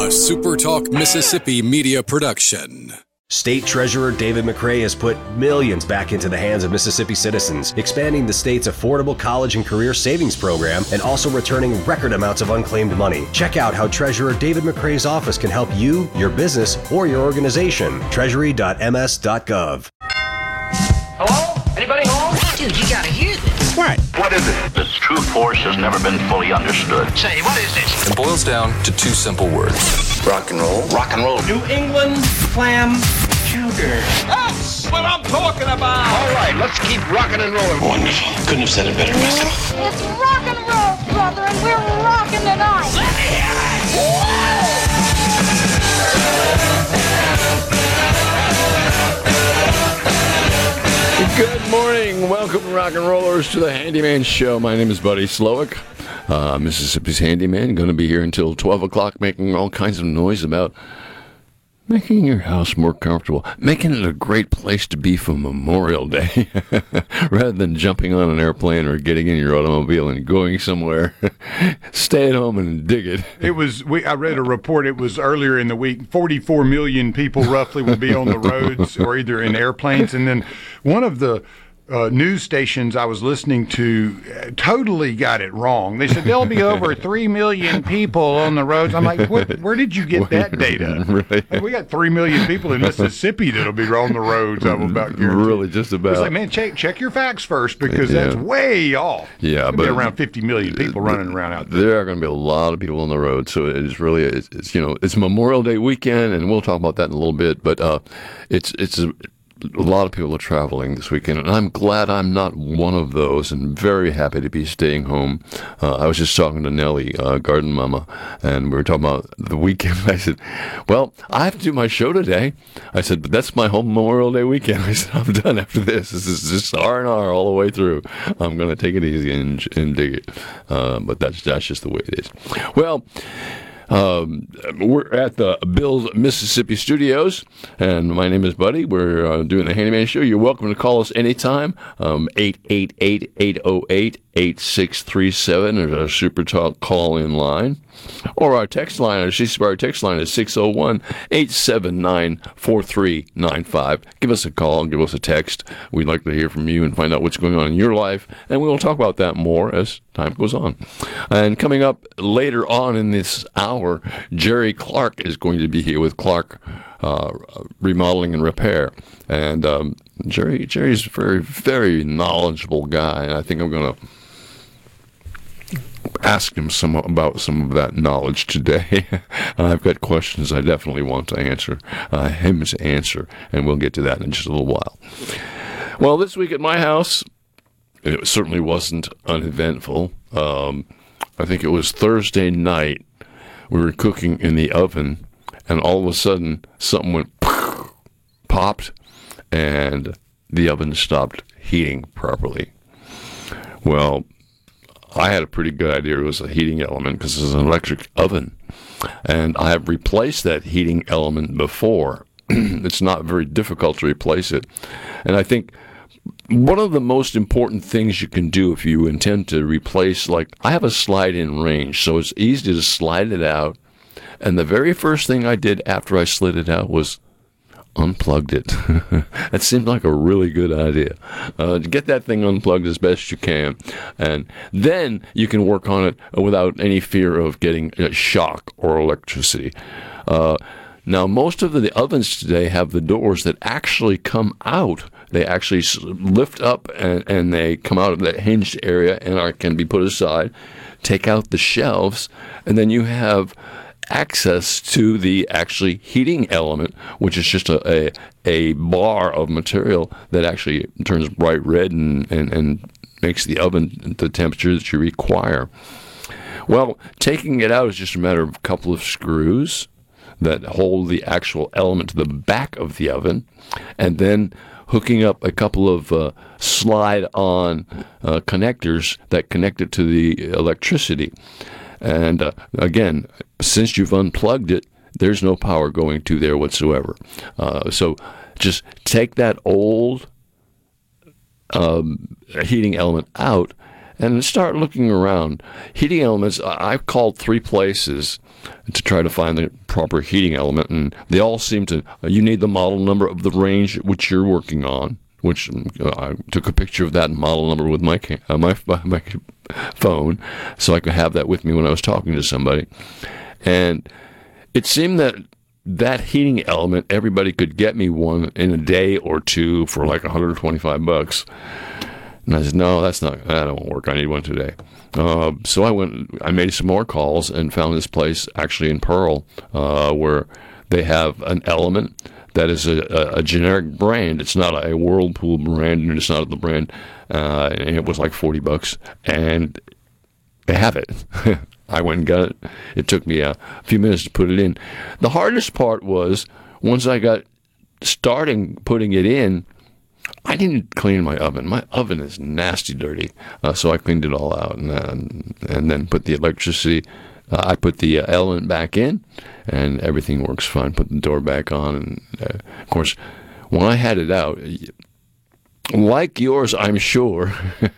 SuperTalk Mississippi media production. State Treasurer David McRae has put millions back into the hands of Mississippi citizens, expanding the state's affordable college and career savings program and also returning record amounts of unclaimed money. Check out how Treasurer David McRae's office can help you, your business, or your organization. Treasury.ms.gov. Hello? Anybody home? Dude, you gotta hear this. What is it? Its true force has never been fully understood. Say, what is this? It boils down to two simple words. Rock and roll. Rock and roll. New England clam chowder. That's what I'm talking about. All right, let's keep rocking and rolling. Wonderful. Couldn't have said it better myself. It's rock and roll, brother, and we're rocking tonight. Let me hear it. Good morning. Welcome, rock and rollers, to the Handyman Show. My name is Buddy Slowick, Mississippi's Handyman. Going to be here until 12 o'clock making all kinds of noise about making your house more comfortable, making it a great place to be for Memorial Day, rather than jumping on an airplane or getting in your automobile and going somewhere. Stay at home and dig it. I read a report, it was earlier in the week, 44 million people roughly will be on the roads or either in airplanes. And then one of the news stations I was listening to totally got it wrong. They said there'll be over 3 million people on the roads. I'm like, where did you get that data? Right. Like, we got 3 million people in Mississippi that'll be on the roads. I'm about guaranteed. Really, just about. It's like, man, check your facts first because that's way off. Yeah, There'll but be around 50 million people running around out there. There are going to be a lot of people on the road, so it's really it's Memorial Day weekend, and we'll talk about that in a little bit. But a lot of people are traveling this weekend, and I'm glad I'm not one of those, and very happy to be staying home. I was just talking to Nellie, Garden Mama, and we were talking about the weekend. I said, well, I have to do my show today. I said, but that's my whole Memorial Day weekend. I said, I'm done after this. This is just R&R all the way through. I'm going to take it easy and dig it. But that's just the way it is. Well, we're at the Build Mississippi Studios, and my name is Buddy. We're doing the Handyman Show. You're welcome to call us anytime. 888-808-8637 is our Super Talk call-in line. Or our text line, our C-Spire text line is 601-879-4395. Give us a call, give us a text. We'd like to hear from you and find out what's going on in your life, and we will talk about that more as time goes on. And coming up later on in this hour, Jerry Clark is going to be here with Clark Remodeling and Repair. And Jerry's a very, very knowledgeable guy, and I think I'm going to ask him about some of that knowledge today. I've got questions I definitely want to answer, him to answer, and we'll get to that in just a little while. Well, this week at my house, it certainly wasn't uneventful. I think it was Thursday night. We were cooking in the oven, and all of a sudden, something went popped, and the oven stopped heating properly. Well, I had a pretty good idea it was a heating element because it's an electric oven. And I have replaced that heating element before. It's not very difficult to replace it. And I think one of the most important things you can do if you intend to replace, like, I have a slide-in range, so it's easy to slide it out. And the very first thing I did after I slid it out was unplugged it. That seemed like a really good idea. Get that thing unplugged as best you can, and then you can work on it without any fear of getting a shock or electricity. Now, most of the ovens today have the doors that actually come out. They actually lift up and they come out of that hinged area and can be put aside. Take out the shelves, and then you have access to the actually heating element, which is just a bar of material that actually turns bright red and makes the oven the temperature that you require. Well, taking it out is just a matter of a couple of screws that hold the actual element to the back of the oven, and then hooking up a couple of slide-on connectors that connect it to the electricity. And again, since you've unplugged it, there's no power going to there whatsoever. So just take that old heating element out and start looking around. Heating elements, I've called 3 places to try to find the proper heating element, and they all seem to, you need the model number of the range which you're working on, which I took a picture of that model number with my phone, so I could have that with me when I was talking to somebody. And it seemed that heating element, everybody could get me one in a day or two for like $125. And I said, no, that won't work. I need one today. So I made some more calls and found this place actually in Pearl, where they have an element that is a generic brand. It's not a Whirlpool brand, and it's not the brand. And it was like $40, and they have it. I went and got it. It took me a few minutes to put it in. The hardest part was once I got starting putting it in, I didn't clean my oven. My oven is nasty dirty, so I cleaned it all out and then put the electricity. I put the element back in, and everything works fine. Put the door back on, and of course, when I had it out, like yours, I'm sure,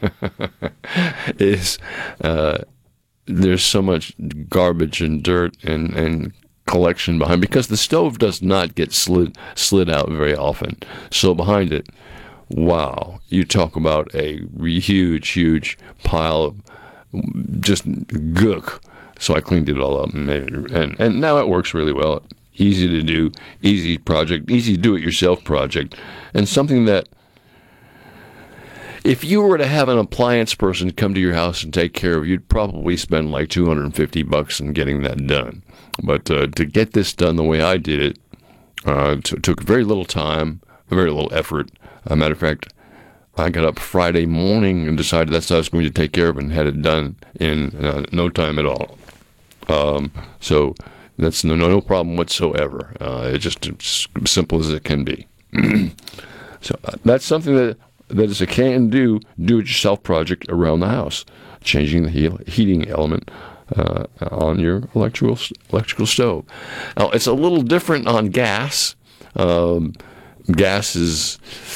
is there's so much garbage and dirt and collection behind, because the stove does not get slid out very often. So behind it, wow, you talk about a huge pile of just gook. So I cleaned it all up and made it, and now it works really well. Easy to do, easy project, easy do-it-yourself project, and something that if you were to have an appliance person come to your house and take care of, you'd probably spend like $250 in getting that done. But to get this done the way I did it, took very little time, very little effort. Matter of fact, I got up Friday morning and decided that's how I was going to take care of it and had it done in no time at all. So that's no problem whatsoever. It's just as simple as it can be. So that's something that is a do-it-yourself project around the house, changing the heating element on your electrical stove. Now, it's a little different on gas. Gas is...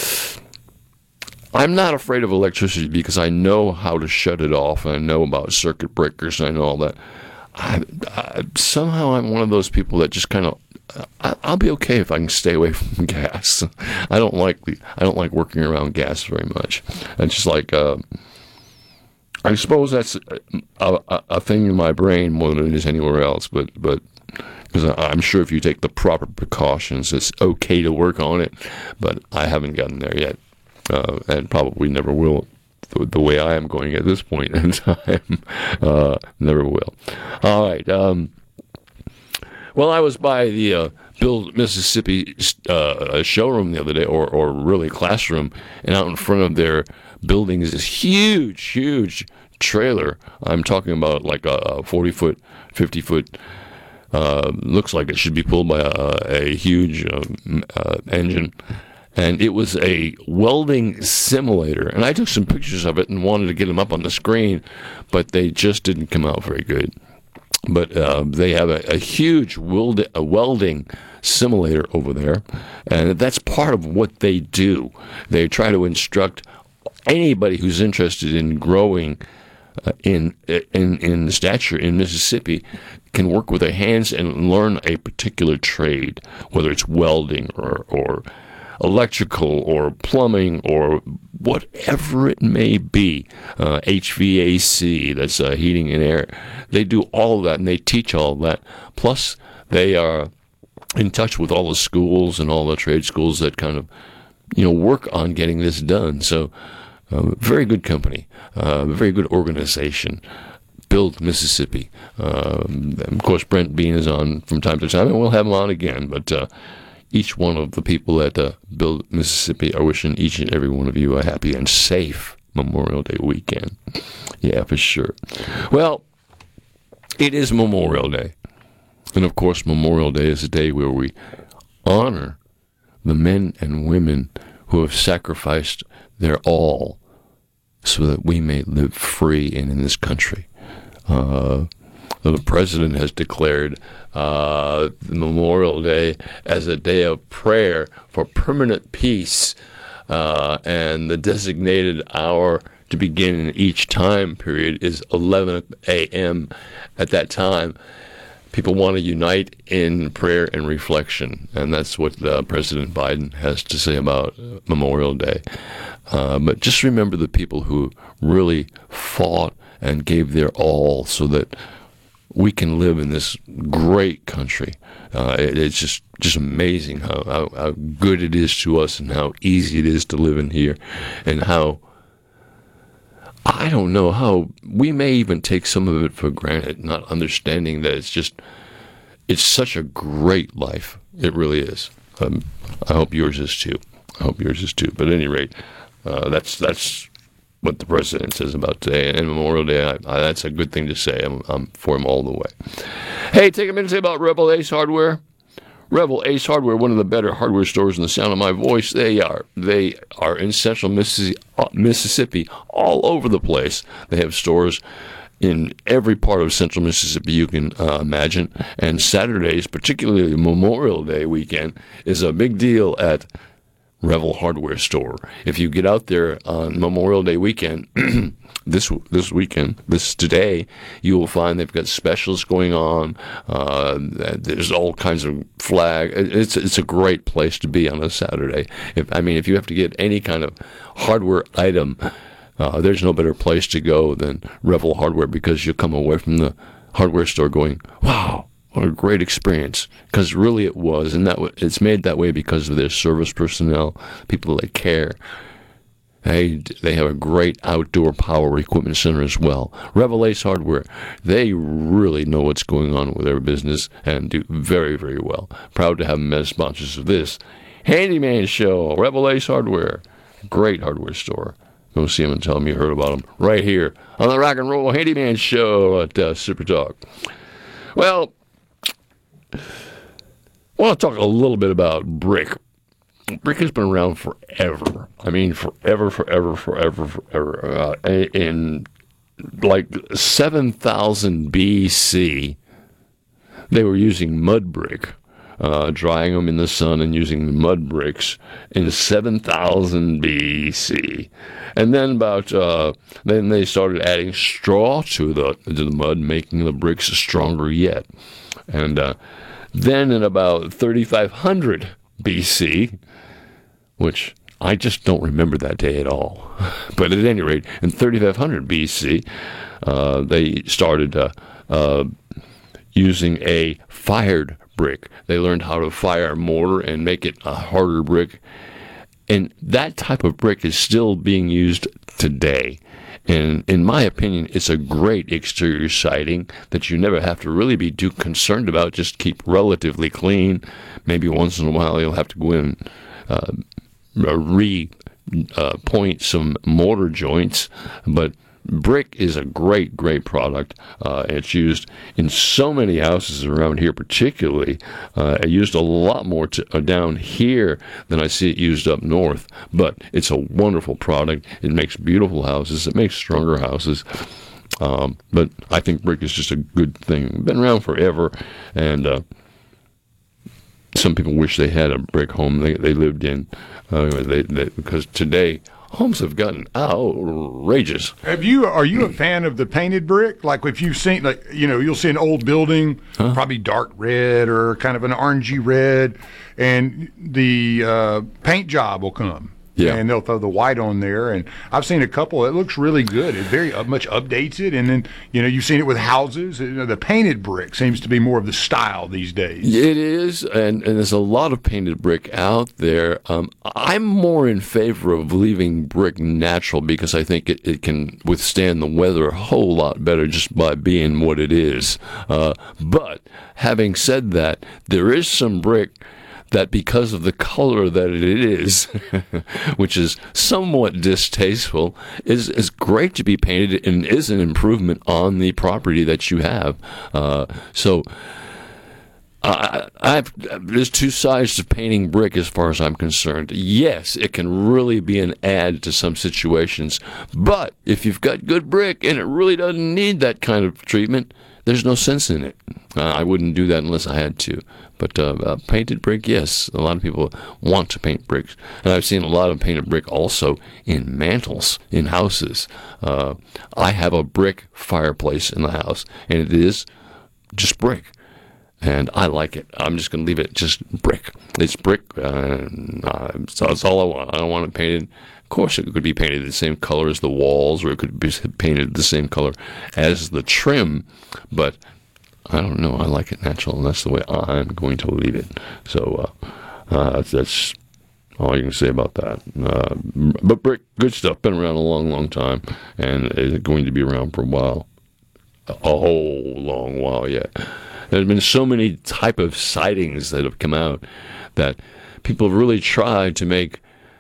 I'm not afraid of electricity because I know how to shut it off, and I know about circuit breakers, and I know all that. Somehow I'm one of those people that just kind of... I'll be okay if I can stay away from gas. I don't like working around gas very much. It's just like I suppose that's a thing in my brain more than it is anywhere else. But because I'm sure if you take the proper precautions, it's okay to work on it. But I haven't gotten there yet, and probably never will. The way I am going at this point in time, never will. All right. Well, I was by the Build Mississippi showroom the other day, or really classroom, and out in front of their building is this huge trailer. I'm talking about like a 40-foot, 50-foot, looks like it should be pulled by a huge engine. And it was a welding simulator. And I took some pictures of it and wanted to get them up on the screen, but they just didn't come out very good. But they have a huge welding simulator over there, and that's part of what they do. They try to instruct anybody who's interested in growing in stature in Mississippi can work with their hands and learn a particular trade, whether it's welding or electrical or plumbing or whatever it may be, HVAC, that's heating and air. They do all of that, and they teach all of that. Plus, they are in touch with all the schools and all the trade schools that kind of, work on getting this done. So, very good company, very good organization. Build Mississippi. Of course, Brent Bean is on from time to time, and we'll have him on again, but each one of the people at Build Mississippi are wishing each and every one of you a happy and safe Memorial Day weekend. Yeah, for sure. Well, it is Memorial Day. And of course, Memorial Day is a day where we honor the men and women who have sacrificed their all so that we may live free and in this country. The president has declared Memorial Day as a day of prayer for permanent peace, and the designated hour to begin in each time period is 11 a.m. At that time, people want to unite in prayer and reflection, and that's what President Biden has to say about Memorial Day. But just remember the people who really fought and gave their all so that we can live in this great country. It's just amazing how good it is to us and how easy it is to live in here, and how, I don't know, how we may even take some of it for granted, not understanding that it's such a great life. It really is. I hope yours is too. But at any rate, that's what the president says about today. And Memorial Day, that's a good thing to say. I'm for him all the way. Hey, take a minute to say about Rebel Ace Hardware. Rebel Ace Hardware, one of the better hardware stores in the sound of my voice. They are in central Mississippi, all over the place. They have stores in every part of central Mississippi you can imagine. And Saturdays, particularly Memorial Day weekend, is a big deal at Revel Hardware Store. If you get out there on Memorial Day weekend, this today, you will find they've got specials going on. There's all kinds of flag. It's a great place to be on a Saturday. If you have to get any kind of hardware item, there's no better place to go than Revel Hardware, because you'll come away from the hardware store going, wow, what a great experience. Because really it was, and it's made that way because of their service personnel, people that care. They have a great outdoor power equipment center as well. Rebel Ace Hardware, they really know what's going on with their business and do very, very well. Proud to have them as sponsors of this Handyman Show. Rebel Ace Hardware, great hardware store. Go see them and tell them you heard about them right here on the Rock and Roll Handyman Show at Super Talk. Well, I want to talk a little bit about brick. Brick has been around forever. Forever. In like 7000 BC, they were using mud brick, drying them in the sun and using mud bricks in 7000 BC. And then then they started adding straw to the mud, making the bricks stronger yet. And then in about 3500 BC, which I just don't remember that day at all. But at any rate, in 3500 BC, they started using a fired brick. They learned how to fire a mortar and make it a harder brick. And that type of brick is still being used today. And in my opinion, it's a great exterior siding that you never have to really be too concerned about. Just keep relatively clean. Maybe once in a while you'll have to go in and point some mortar joints. But brick is a great, great product. It's used in so many houses around here particularly. I used a lot more down here than I see it used up north. But it's a wonderful product. It makes beautiful houses. It makes stronger houses. But I think brick is just a good thing. Been around forever. And some people wish they had a brick home they lived in. Because today homes have gotten outrageous. Are you a fan of the painted brick? Like if you've seen, you'll see an old building, probably dark red or kind of an orangey red, and the paint job will come. Yeah. And they'll throw the white on there. And I've seen a couple. It looks really good. It very much updates it. And then, you've seen it with houses. The painted brick seems to be more of the style these days. It is. And there's a lot of painted brick out there. I'm more in favor of leaving brick natural because I think it can withstand the weather a whole lot better just by being what it is. But having said that, there is some brick that because of the color that it is, which is somewhat distasteful, is great to be painted and is an improvement on the property that you have. There's two sides to painting brick as far as I'm concerned. Yes, it can really be an add to some situations, but if you've got good brick and it really doesn't need that kind of treatment, there's no sense in it. I wouldn't do that unless I had to. But painted brick, yes. A lot of people want to paint bricks. And I've seen a lot of painted brick also in mantles, in houses. I have a brick fireplace in the house, and it is just brick. And I like it. I'm just going to leave it just brick. It's brick. So that's all I want. I don't want it painted. Of course, it could be painted the same color as the walls, or it could be painted the same color as the trim. But I don't know. I like it natural, and that's the way I'm going to leave it. So that's all you can say about that. But brick, good stuff. Been around a long, long time, and is going to be around for a while. A whole long while yet. There's been so many type of sidings that have come out that people have really tried to make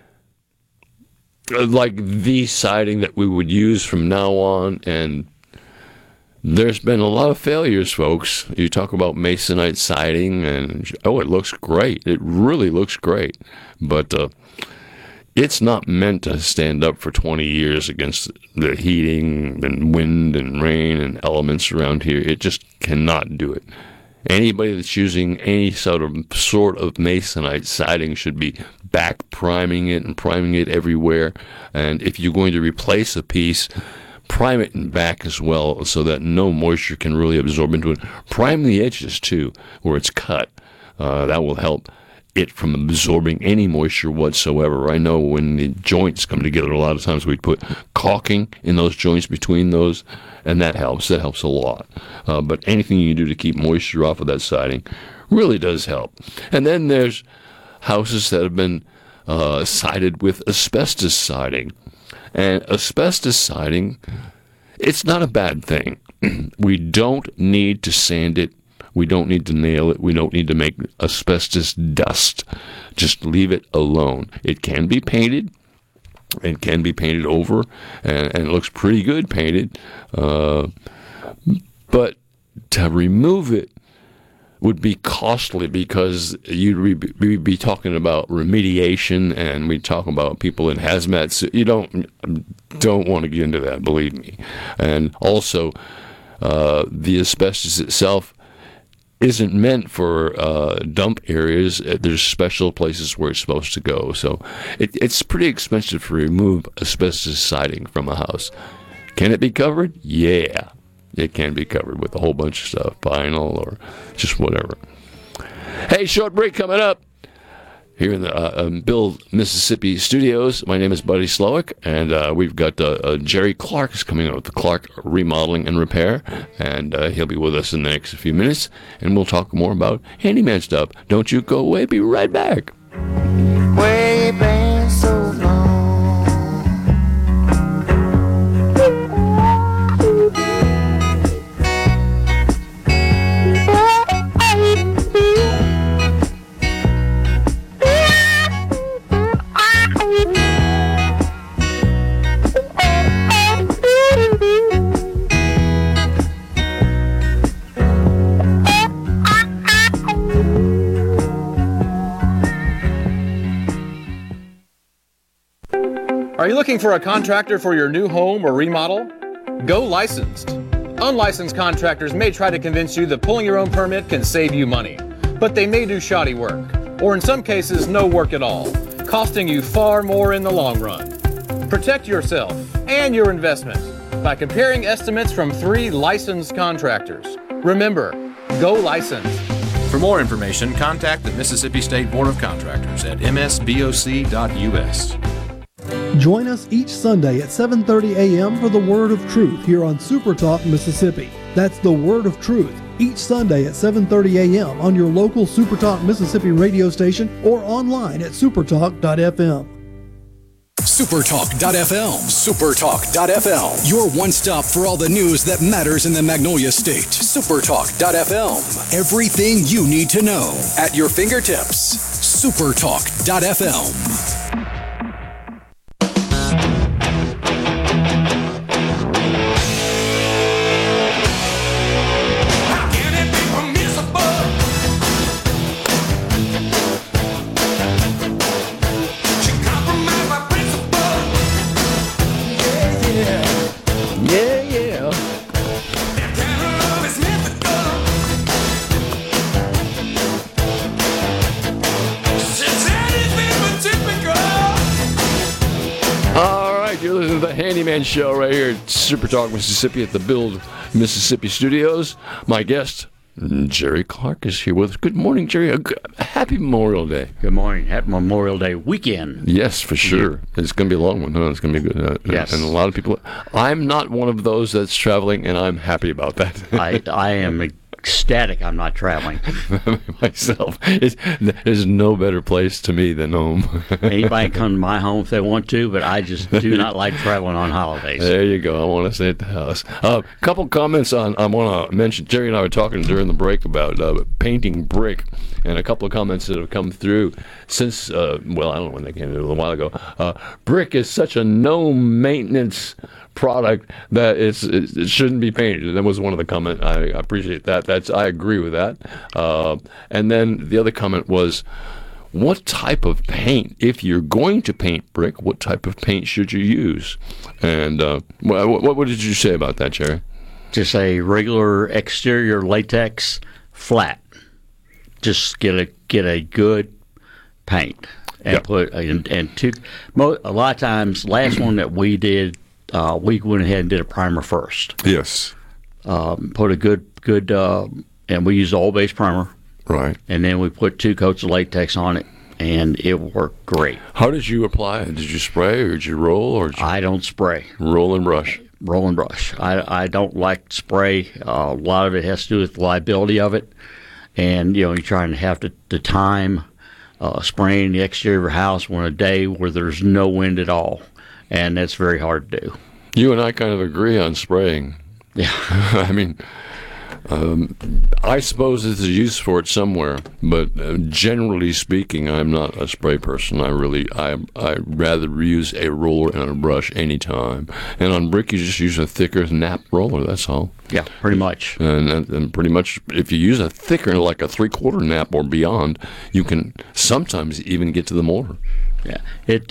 like the siding that we would use from now on, and there's been a lot of failures, folks. You talk about masonite siding, and it looks great. It really looks great, but it's not meant to stand up for 20 years against the heating and wind and rain and elements around here. It just cannot do it. Anybody that's using any sort of masonite siding should be back priming it and priming it everywhere. And if you're going to replace a piece, prime it in back as well so that no moisture can really absorb into it. Prime the edges too, where it's cut. That will help it from absorbing any moisture whatsoever. I know when the joints come together, a lot of times we put caulking in those joints between those, and that helps. That helps a lot. But anything you can do to keep moisture off of that siding really does help. And then there's houses that have been sided with asbestos siding. And asbestos siding, it's not a bad thing. We don't need to sand it. We don't need to nail it. We don't need to make asbestos dust. Just leave it alone. It can be painted. It can be painted over, and it looks pretty good painted. But to remove it would be costly because you'd be talking about remediation, and we talk about people in hazmat suits. You don't want to get into that, believe me. And also, the asbestos itself isn't meant for dump areas. There's special places where it's supposed to go. So it's pretty expensive to remove asbestos siding from a house. Can it be covered? Yeah, it can be covered with a whole bunch of stuff, vinyl or just whatever. Hey, short break coming up here in the Bill, Mississippi studios. My name is Buddy Slowick, and we've got Jerry Clark is coming out with the Clark Remodeling and Repair, and he'll be with us in the next few minutes, and we'll talk more about handyman stuff. Don't you go away. Be right back. Way back so long. Are you looking for a contractor for your new home or remodel? Go licensed. Unlicensed contractors may try to convince you that pulling your own permit can save you money, but they may do shoddy work, or in some cases no work at all, costing you far more in the long run. Protect yourself and your investment by comparing estimates from 3 licensed contractors. Remember, go licensed. For more information, contact the Mississippi State Board of Contractors at msboc.us. Join us each Sunday at 7:30 a.m. for the Word of Truth here on Super Talk Mississippi. That's the Word of Truth each Sunday at 7:30 a.m. on your local Super Talk Mississippi radio station or online at supertalk.fm. Supertalk.fm. Supertalk.fm. Your one stop for all the news that matters in the Magnolia State. Supertalk.fm. Everything you need to know at your fingertips. Supertalk.fm. to the Handyman Show right here at Super Talk Mississippi at the Build Mississippi Studios. My guest, Jerry Clark, is here with us. Good morning, Jerry. Happy Memorial Day. Good morning. Happy Memorial Day weekend. Yes, for sure. It's going to be a long one. Huh? It's going to be good. Yes. And a lot of people. I'm not one of those that's traveling, and I'm happy about that. I am ecstatic I'm not traveling. Myself. There's no better place to me than home. Anybody can come to my home if they want to, but I just do not like traveling on holidays. There you go. I want to stay at the house. A couple comments I want to mention. Jerry and I were talking during the break about painting brick, and a couple of comments that have come through since, I don't know when they came through, a little while ago. Brick is such a no-maintenance product that it shouldn't be painted. That was one of the comments. I appreciate that. I agree with that. And then the other comment was, what type of paint, if you're going to paint brick, what type of paint should you use? And what did you say about that, Jerry? Just a regular exterior latex flat. Just get a good paint and put a lot of times. Last one that we did, we went ahead and did a primer first. Yes. Put a good and we used oil-based primer. Right. And then we put 2 coats of latex on it, and it worked great. How did you apply it? Did you spray or did you roll? I don't spray. Roll and brush. Roll and brush. I don't like spray. A lot of it has to do with the liability of it. And, you're trying to have the time spraying the exterior of your house on a day where there's no wind at all. And that's very hard to do. You and I kind of agree on spraying. Yeah. I mean, I suppose there's a use for it somewhere, but generally speaking, I'm not a spray person. I rather use a roller and a brush anytime. And on brick, you just use a thicker nap roller. That's all. Yeah, pretty much. And pretty much, if you use a thicker, like a 3/4 nap or beyond, you can sometimes even get to the mortar. Yeah, it.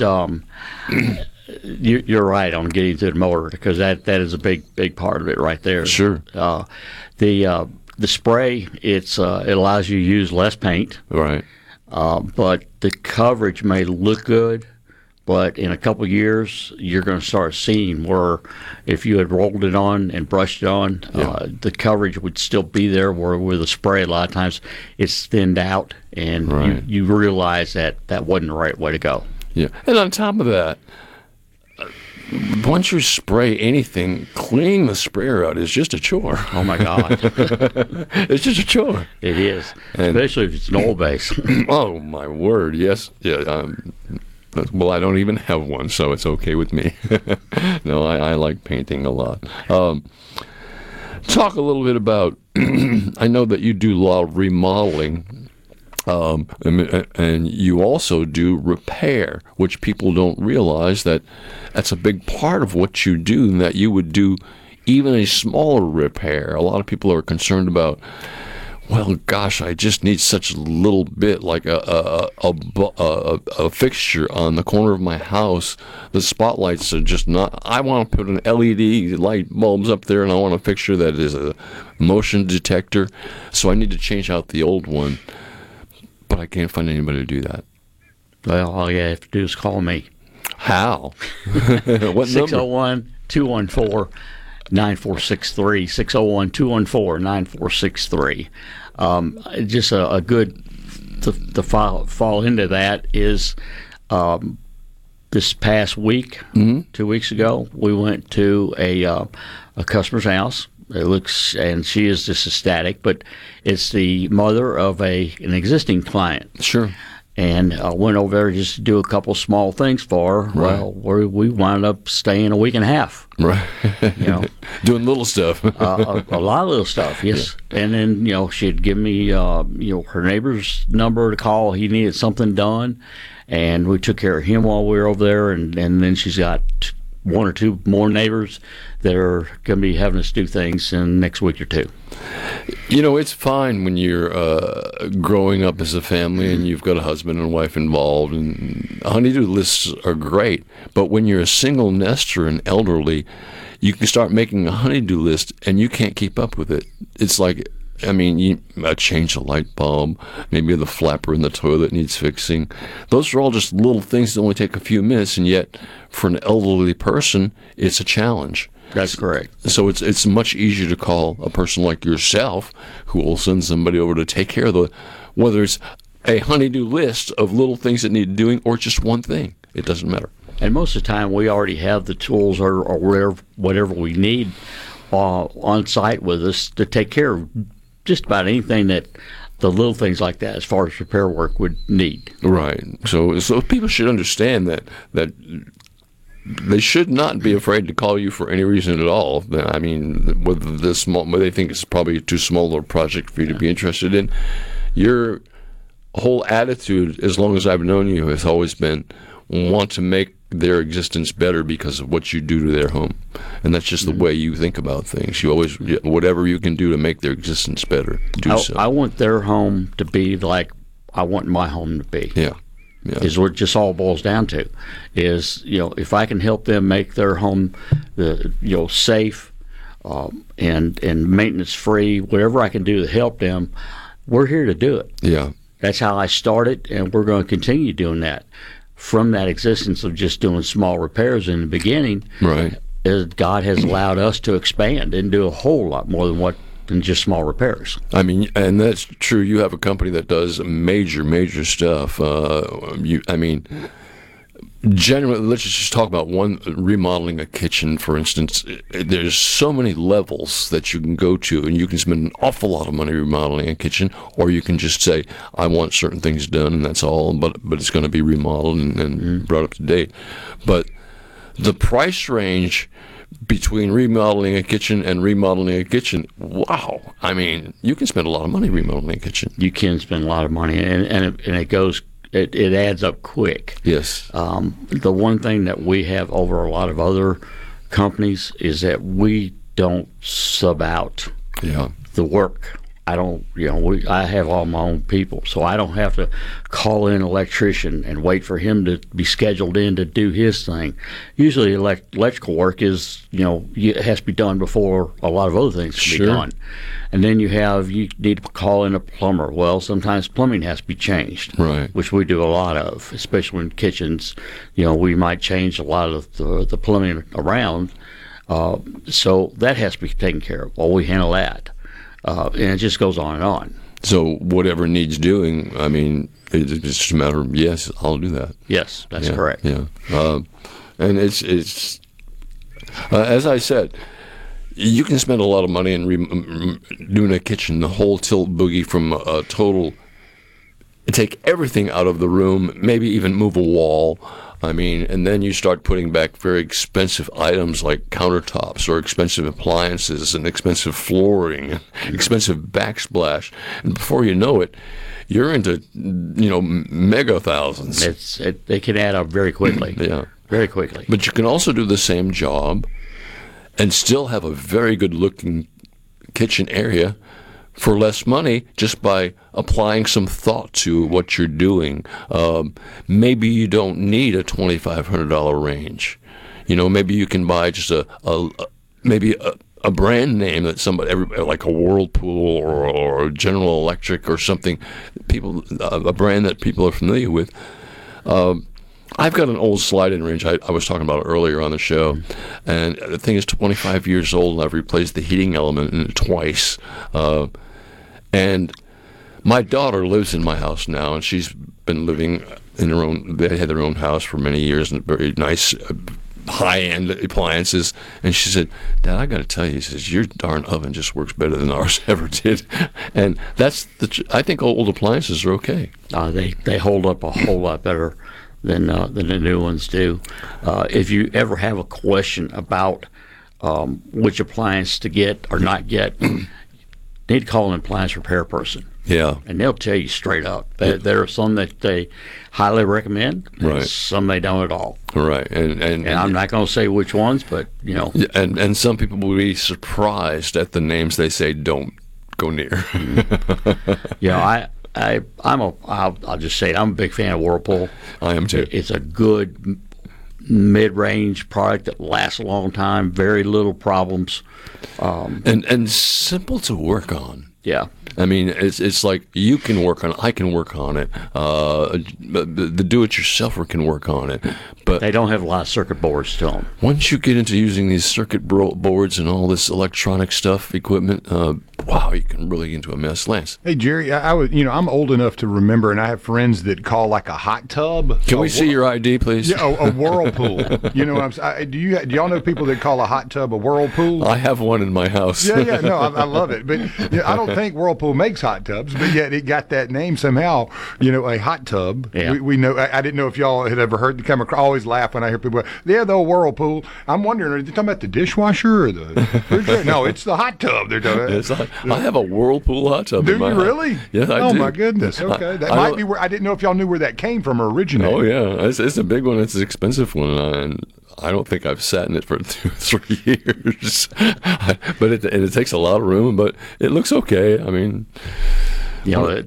You're right on getting to the motor, because that is a big part of it right there. Sure. The spray, it allows you to use less paint. Right. But the coverage may look good, but in a couple of years you're going to start seeing where if you had rolled it on and brushed it on, the coverage would still be there. Where with the spray, a lot of times it's thinned out, and you realize that wasn't the right way to go. Yeah, and on top of that, once you spray anything, cleaning the sprayer out is just a chore. Oh, my God. It's just a chore. It is, especially if it's an oil base. Oh, my word, yes. Yeah. Well, I don't even have one, so it's okay with me. No, I like painting a lot. Talk a little bit about, I know that you do a lot of remodeling. And you also do repair, which people don't realize that's a big part of what you do, and that you would do even a smaller repair. A lot of people are concerned about, well, gosh, I just need such a little bit, like a fixture on the corner of my house. The spotlights are just not. I want to put an LED light bulbs up there, and I want a fixture that is a motion detector, so I need to change out the old one. But I can't find anybody to do that. Well, all you have to do is call me. How? What 601-214-9463. 601-214-9463. Just a good to fall into that is this past week, 2 weeks ago, we went to a customer's house. It looks, and she is just ecstatic, but it's the mother of an existing client. Sure. And I went over there just to do a couple small things for her. Right. Well, we wound up staying a week and a half. Right. Doing little stuff. a lot of little stuff, yes. Yeah. And then, she'd give me, her neighbor's number to call. He needed something done. And we took care of him while we were over there. And then she's got 1 or 2 more neighbors that are going to be having us do things in the next week or 2. It's fine when you're growing up as a family and you've got a husband and wife involved, and honey-do lists are great. But when you're a single nester and elderly, you can start making a honey-do list and you can't keep up with it. It's like I mean, change a light bulb, maybe the flapper in the toilet needs fixing. Those are all just little things that only take a few minutes, and yet for an elderly person, it's a challenge. That's correct. So it's much easier to call a person like yourself who will send somebody over to take care of whether it's a honey-do list of little things that need doing or just one thing. It doesn't matter. And most of the time, we already have the tools or whatever we need on site with us to take care of just about anything that the little things like that, as far as repair work, would need. Right. So people should understand that they should not be afraid to call you for any reason at all. I mean, whether they think it's probably too small a project for you to be interested in, your whole attitude, as long as I've known you, has always been want to make their existence better because of what you do to their home. And that's just the way you think about things. You always, whatever you can do to make their existence better, do so. I want their home to be like I want my home to be. Yeah. Is what it just all boils down to. Is, if I can help them make their home safe and maintenance free, whatever I can do to help them, we're here to do it. Yeah. That's how I started, and we're going to continue doing that. From that existence of just doing small repairs in the beginning, right? God has allowed us to expand and do a whole lot more than just small repairs. I mean, and that's true. You have a company that does major stuff. Generally, let's just talk about remodeling a kitchen, for instance. There's so many levels that you can go to, and you can spend an awful lot of money remodeling a kitchen, or you can just say, I want certain things done, and that's all, but it's going to be remodeled and brought up to date. But the price range between remodeling a kitchen and remodeling a kitchen, wow. I mean, you can spend a lot of money remodeling a kitchen. You can spend a lot of money, and it goes... It adds up quick. Yes. The one thing that we have over a lot of other companies is that we don't sub out the work. I don't, I have all my own people, so I don't have to call in an electrician and wait for him to be scheduled in to do his thing. Usually electrical work is, it has to be done before a lot of other things can be done. And then you need to call in a plumber. Well, sometimes plumbing has to be changed, right? Which we do a lot of, especially in kitchens. We might change a lot of the plumbing around. So that has to be taken care of. Well, we handle that. And it just goes on and on. So whatever needs doing, I mean, it's just a matter of, yes, I'll do that. Yes, that's correct. Yeah. And it's as I said, you can spend a lot of money in doing a kitchen, the whole tilt boogie from a total, take everything out of the room, maybe even move a wall. I mean, and then you start putting back very expensive items like countertops or expensive appliances and expensive flooring, expensive backsplash. And before you know it, you're into, mega thousands. They can add up very quickly. Yeah. Very quickly. But you can also do the same job and still have a very good-looking kitchen area for less money just by applying some thought to what you're doing. Maybe you don't need a $2,500 range. Maybe you can buy just a brand name that everybody like a Whirlpool or General Electric or something. A brand that people are familiar with. I've got an old slide-in range I was talking about earlier on the show, and the thing is 25 years old, and I've replaced the heating element in it twice. And my daughter lives in my house now, and she's been living in her own. They had their own house for many years, and very nice, high-end appliances. And she said, "Dad, I got to tell you," she says, "your darn oven just works better than ours ever did." And that's I think old appliances are okay. They hold up a whole lot better than the new ones do. If you ever have a question about which appliance to get or not get, need to call an appliance repair person. Yeah. And they'll tell you straight up. There are some that they highly recommend, and some they don't at all. Right. And I'm not going to say which ones, but, And some people will be surprised at the names they say don't go near. I'll just say it, I'm a big fan of Whirlpool. I am too. It's a good mid-range product that lasts a long time, very little problems. And simple to work on. Yeah. I mean, it's like you can work on it, I can work on it, the do-it-yourselfer can work on it, but they don't have a lot of circuit boards to them. Once you get into using these circuit boards and all this electronic stuff, equipment, wow, you can really get into a mess. Lance. Hey, Jerry, I'm old enough to remember, and I have friends that call like a hot tub. Can we see your ID, please? Yeah, a whirlpool. You know, do y'all know people that call a hot tub a whirlpool? I have one in my house. Yeah, no, I love it. But I don't think Whirlpool makes hot tubs, but yet it got that name somehow. You know, a hot tub. Yeah. We know. I didn't know if y'all had ever heard. I always laugh when I hear people. The old Whirlpool. I'm wondering, are they talking about the dishwasher or the refrigerator? No, it's the hot tub. They're talking about. I have a Whirlpool hot tub. Do in my you really? house. Yeah, I do. Oh my goodness. Okay, that might be where. I didn't know if y'all knew where that came from or originated. Oh yeah, it's a big one. It's an expensive one, and I don't think I've sat in it for 2 or 3 years. But it takes a lot of room, but it looks okay. I mean, you know,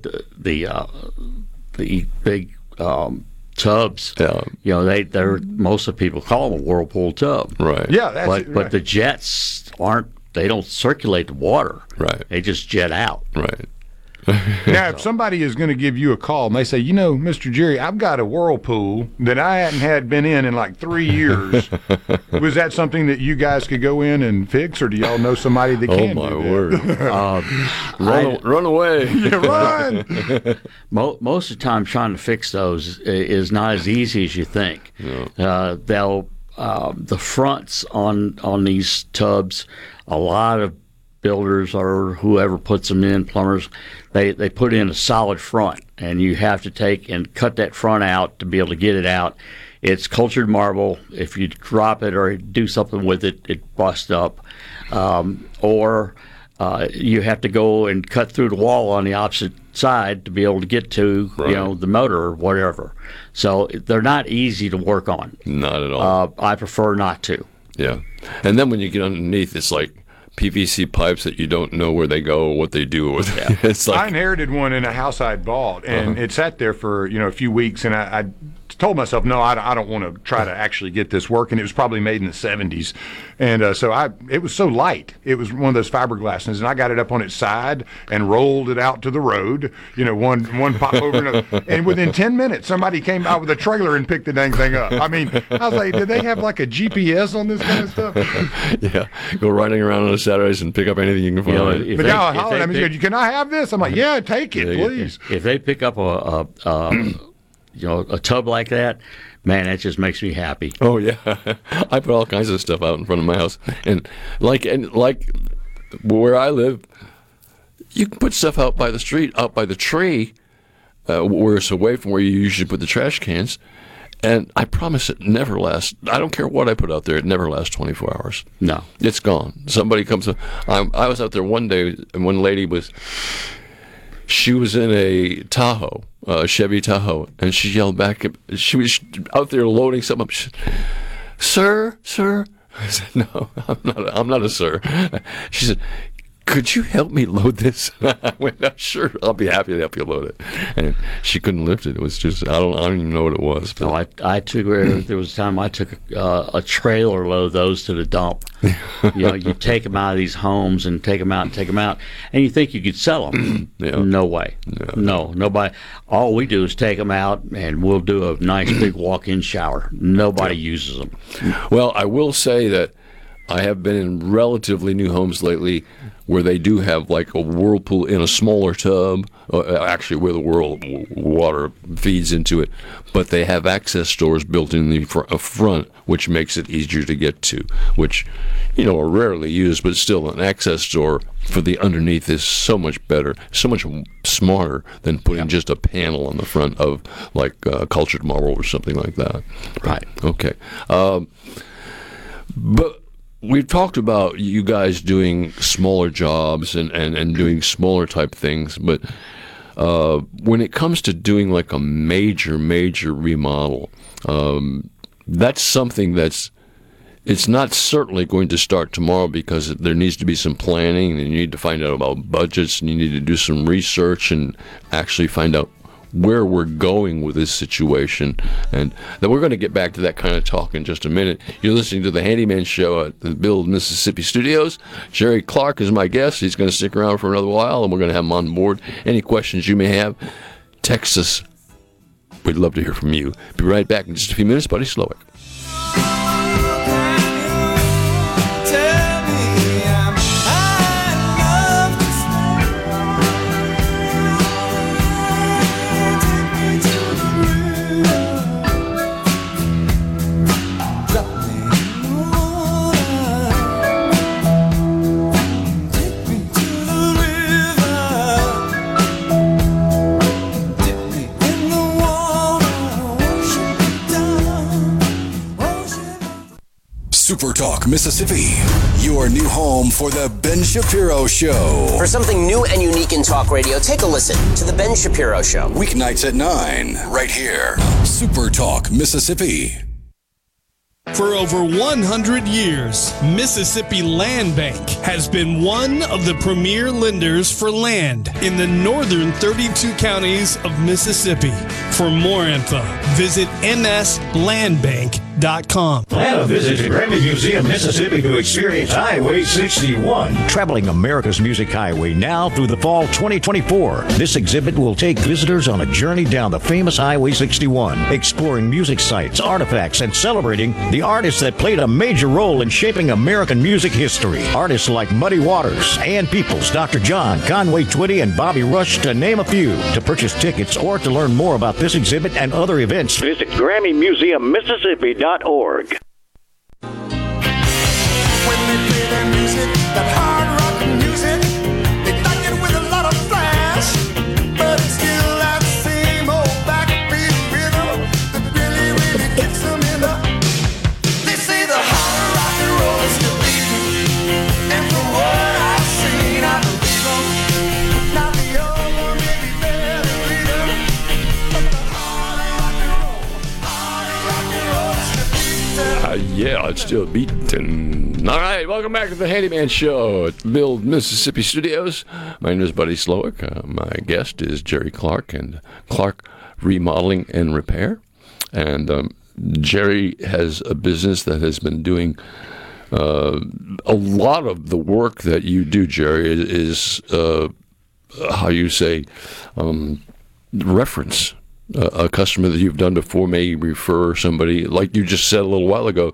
the big tubs. Yeah. You know, they're most of the people call them a Whirlpool tub. Right. Yeah, that's but right. the jets aren't. They don't circulate the water. Right. They just jet out. Right. Now, if somebody is going to give you a call and they say, you know, Mr. Jerry, I've got a Whirlpool that I hadn't been in like 3 years. Was that something that you guys could go in and fix, or do y'all know somebody that can do that? Oh, my word. Run away. Yeah, run. Most of the time, trying to fix those is not as easy as you think. No. The fronts on these tubs, a lot of builders or whoever puts them in, plumbers, they put in a solid front, and you have to take and cut that front out to be able to get it out. It's cultured marble. If you drop it or do something with it, it busts up. Or you have to go and cut through the wall on the opposite side to be able to get to the motor or whatever. So they're not easy to work on. Not at all. I prefer not to. Yeah. And then when you get underneath, it's like PVC pipes that you don't know where they go or what they do with. Yeah. It's like, I inherited one in a house I'd bought, and it sat there for a few weeks, and I told myself, no, I don't want to try to actually get this working. It was probably made in the 70s, and it was so light. It was one of those fiberglasses, and I got it up on its side and rolled it out to the road. You know, one pop over another, and within 10 minutes, somebody came out with a trailer and picked the dang thing up. I mean, I was like, did they have like a GPS on this kind of stuff? Yeah, go riding around on Saturdays and pick up anything you can find. But now, can I have this? I'm like, yeah, take it, please. If they pick up a tub like that, man, that just makes me happy. Oh yeah, I put all kinds of stuff out in front of my house, and like where I live, you can put stuff out by the street, out by the tree, where it's away from where you usually put the trash cans. And I promise it never lasts. I don't care what I put out there. It never lasts 24 hours. No. It's gone. Somebody comes up. I was out there one day, and one lady was in a Tahoe, Chevy Tahoe, and she yelled back. She was out there loading something up. She said, Sir? I said, no, I'm not a sir. She said, could you help me load this? I went, sure, I'll be happy to help you load it. And she couldn't lift it. It was just, I don't even know what it was. But. No, I took, there was a time I took a trailer load of those to the dump. You take them out of these homes and take them out, and you think you could sell them. Yeah. No way. No, nobody. All we do is take them out, and we'll do a nice big walk-in shower. Nobody uses them. Well, I will say that I have been in relatively new homes lately where they do have like a whirlpool in a smaller tub, actually where the water feeds into it, but they have access doors built in the front, which makes it easier to get to, which, are rarely used, but still an access door for the underneath is so much better, so much smarter than putting just a panel on the front of like cultured marble or something like that. Right. Okay. But we've talked about you guys doing smaller jobs and doing smaller type things, but when it comes to doing like a major remodel, that's something it's not certainly going to start tomorrow because there needs to be some planning, and you need to find out about budgets, and you need to do some research and actually find out where we're going with this situation. And then we're going to get back to that kind of talk in just a minute. You're listening to the Handyman Show at the Build Mississippi Studios. Jerry Clark is my guest. He's going to stick around for another while, and we're going to have him on board. Any questions you may have, text us. We'd love to hear from you. Be right back in just a few minutes. Buddy Slowick. Super Talk Mississippi, your new home for the Ben Shapiro Show. For something new and unique in talk radio, take a listen to the Ben Shapiro Show. Weeknights at 9, right here. Super Talk Mississippi. For over 100 years, Mississippi Land Bank has been one of the premier lenders for land in the northern 32 counties of Mississippi. For more info, visit mslandbank.com. Plan a visit to Grammy Museum, Mississippi to experience Highway 61. Traveling America's Music Highway now through the fall 2024. This exhibit will take visitors on a journey down the famous Highway 61, exploring music sites, artifacts, and celebrating the artists that played a major role in shaping American music history. Artists like Muddy Waters, Ann Peoples, Dr. John, Conway Twitty, and Bobby Rush, to name a few. To purchase tickets or to learn more about this exhibit and other events, visit GrammyMuseumMississippi.org. When they play their music, that hard rock music, they like it with a lot of flash, but it's still that same old backbeat rhythm that really, really gets them in the. They say the hard rock and roll is still beating, and from what I've seen, I believe them. Not the old one, maybe better rhythm, but the hard rock and roll is still beating. Yeah, it's still beating. All right, welcome back to the Handyman Show at Build Mississippi Studios. My name is Buddy Slowick. My guest is Jerry Clark and Clark Remodeling and Repair. And Jerry has a business that has been doing a lot of the work that you do, Jerry, is how you say, reference. A customer that you've done before may refer somebody, like you just said a little while ago,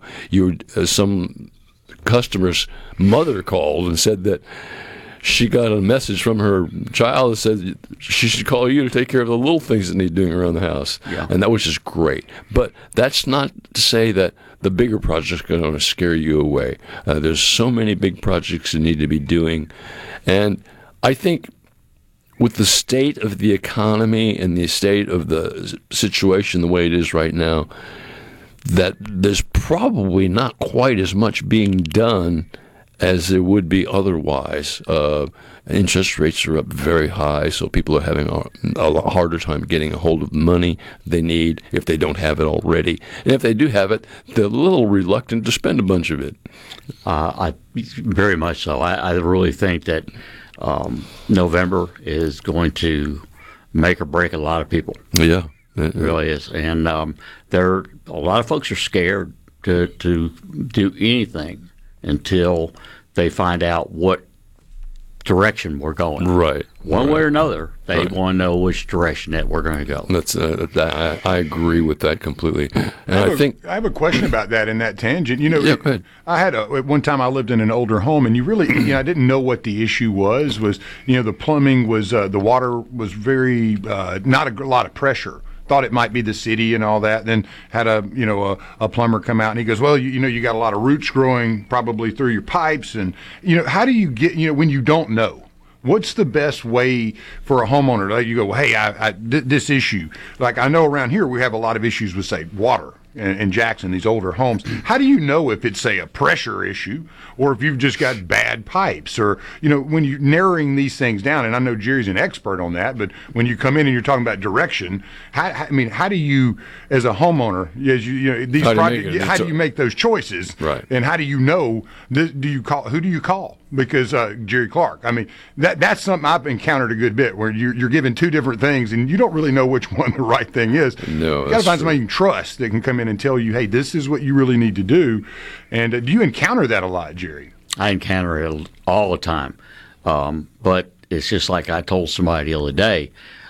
some customer's mother called and said that she got a message from her child that said she should call you to take care of the little things that need doing around the house. Yeah. And that was just great. But that's not to say that the bigger projects are going to scare you away. There's so many big projects that need to be doing. And I think with the state of the economy and the state of the situation the way it is right now, that there's probably not quite as much being done as there would be otherwise. Interest rates are up very high, so people are having a lot harder time getting a hold of the money they need if they don't have it already. And if they do have it, they're a little reluctant to spend a bunch of it. I very much so. I really think that November is going to make or break a lot of people. Yeah. It really is. And a lot of folks are scared to do anything until they find out what direction we're going. Right. One way or another, they want to know which direction that we're going to go. That's I agree with that completely. And I have a question about that in that tangent. You know, yeah, go ahead. I had at one time I lived in an older home, and I didn't know what the issue was. The plumbing was the water was very not a lot of pressure. Thought it might be the city and all that. Then had a plumber come out and he goes, well, you got a lot of roots growing probably through your pipes, and how do you get when you don't know? What's the best way for a homeowner to let you go, well, hey, this issue, like I know around here we have a lot of issues with, say, water in Jackson, these older homes. How do you know if it's, say, a pressure issue or if you've just got bad pipes? Or, when you're narrowing these things down, and I know Jerry's an expert on that, but when you come in and you're talking about direction, how do you, as a homeowner, how do you make those choices? Right. And how do you know, who do you call? because Jerry Clark. I mean, that's something I've encountered a good bit, where you're given two different things and you don't really know which one the right thing is. No, you got to find somebody you can trust that can come in and tell you, hey, this is what you really need to do. And do you encounter that a lot, Jerry? I encounter it all the time, but it's just like I told somebody the other day.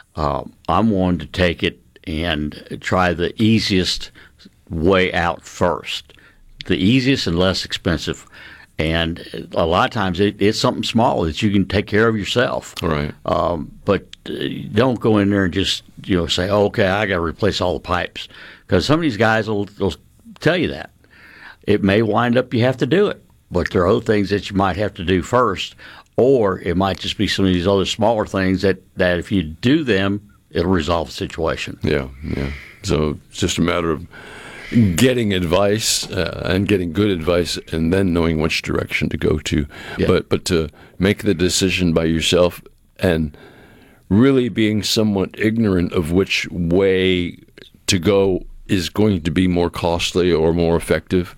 I'm wanting to take it and try the easiest way out first, the easiest and less expensive. And a lot of times it's something small that you can take care of yourself. Right. But don't go in there and just say, oh, okay, I got to replace all the pipes, because some of these guys will tell you that. It may wind up you have to do it, but there are other things that you might have to do first, or it might just be some of these other smaller things that if you do them, it'll resolve the situation. Yeah. So it's just a matter of getting advice and getting good advice, and then knowing which direction to go to. Yeah. But to make the decision by yourself and really being somewhat ignorant of which way to go is going to be more costly or more effective,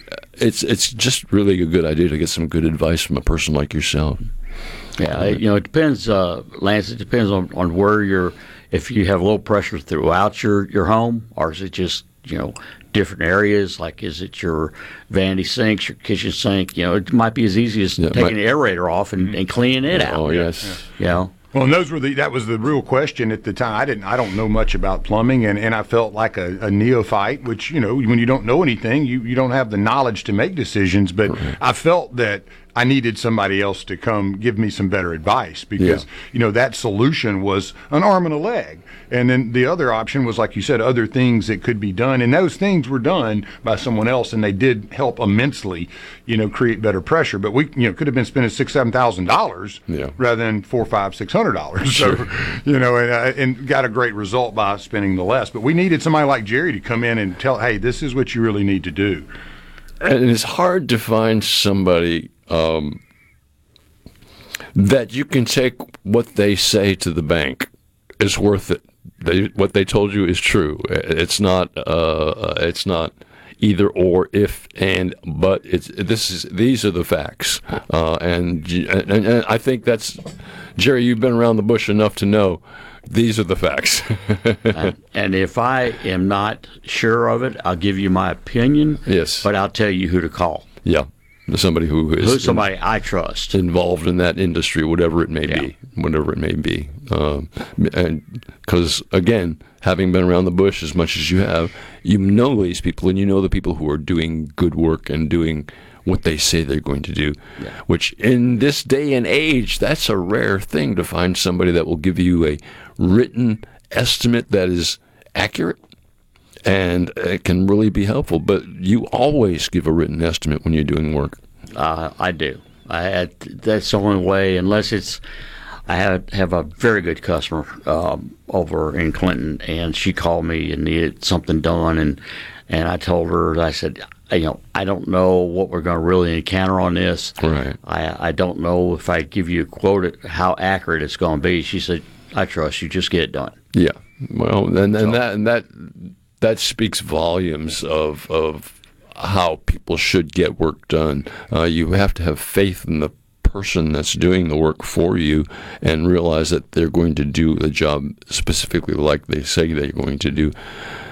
it's just really a good idea to get some good advice from a person like yourself. Yeah, it depends, Lance. It depends on where you're. If you have low pressure throughout your home, or is it just different areas? Like, is it your vanity sinks, your kitchen sink? It might be as easy as taking the aerator off and cleaning it out. Oh yes. Well, and that was the real question at the time. I don't know much about plumbing, and I felt like a neophyte, which, when you don't know anything, you don't have the knowledge to make decisions. But I felt that I needed somebody else to come give me some better advice, because, that solution was an arm and a leg. And then the other option was, like you said, other things that could be done. And those things were done by someone else, and they did help immensely, create better pressure. But we, could have been spending $6,000, $7,000 rather than $400, $500, $600. Sure. So, and got a great result by spending the less. But we needed somebody like Jerry to come in and tell, hey, this is what you really need to do. And it's hard to find somebody that you can take what they say to the bank is worth it. What they told you is true. It's not either or, if and, but these are the facts. And I think that's, Jerry, you've been around the bush enough to know these are the facts. And if I am not sure of it, I'll give you my opinion. Yes. But I'll tell you who to call. Yeah. Somebody who is somebody I trust, involved in that industry, whatever it may be. And because, again, having been around the bush as much as you have, you know these people, and you know the people who are doing good work and doing what they say they're going to do, which in this day and age, that's a rare thing to find somebody that will give you a written estimate that is accurate. And it can really be helpful. But you always give a written estimate when you're doing work. I do. That's the only way, unless it's. I have a very good customer over in Clinton, and she called me and needed something done, and I told her, I said, I don't know what we're going to really encounter on this. Right. I don't know if I give you a quote how accurate it's going to be. She said, I trust you. Just get it done. Yeah. Well, that speaks volumes of how people should get work done. You have to have faith in the person that's doing the work for you and realize that they're going to do the job specifically like they say they're going to do.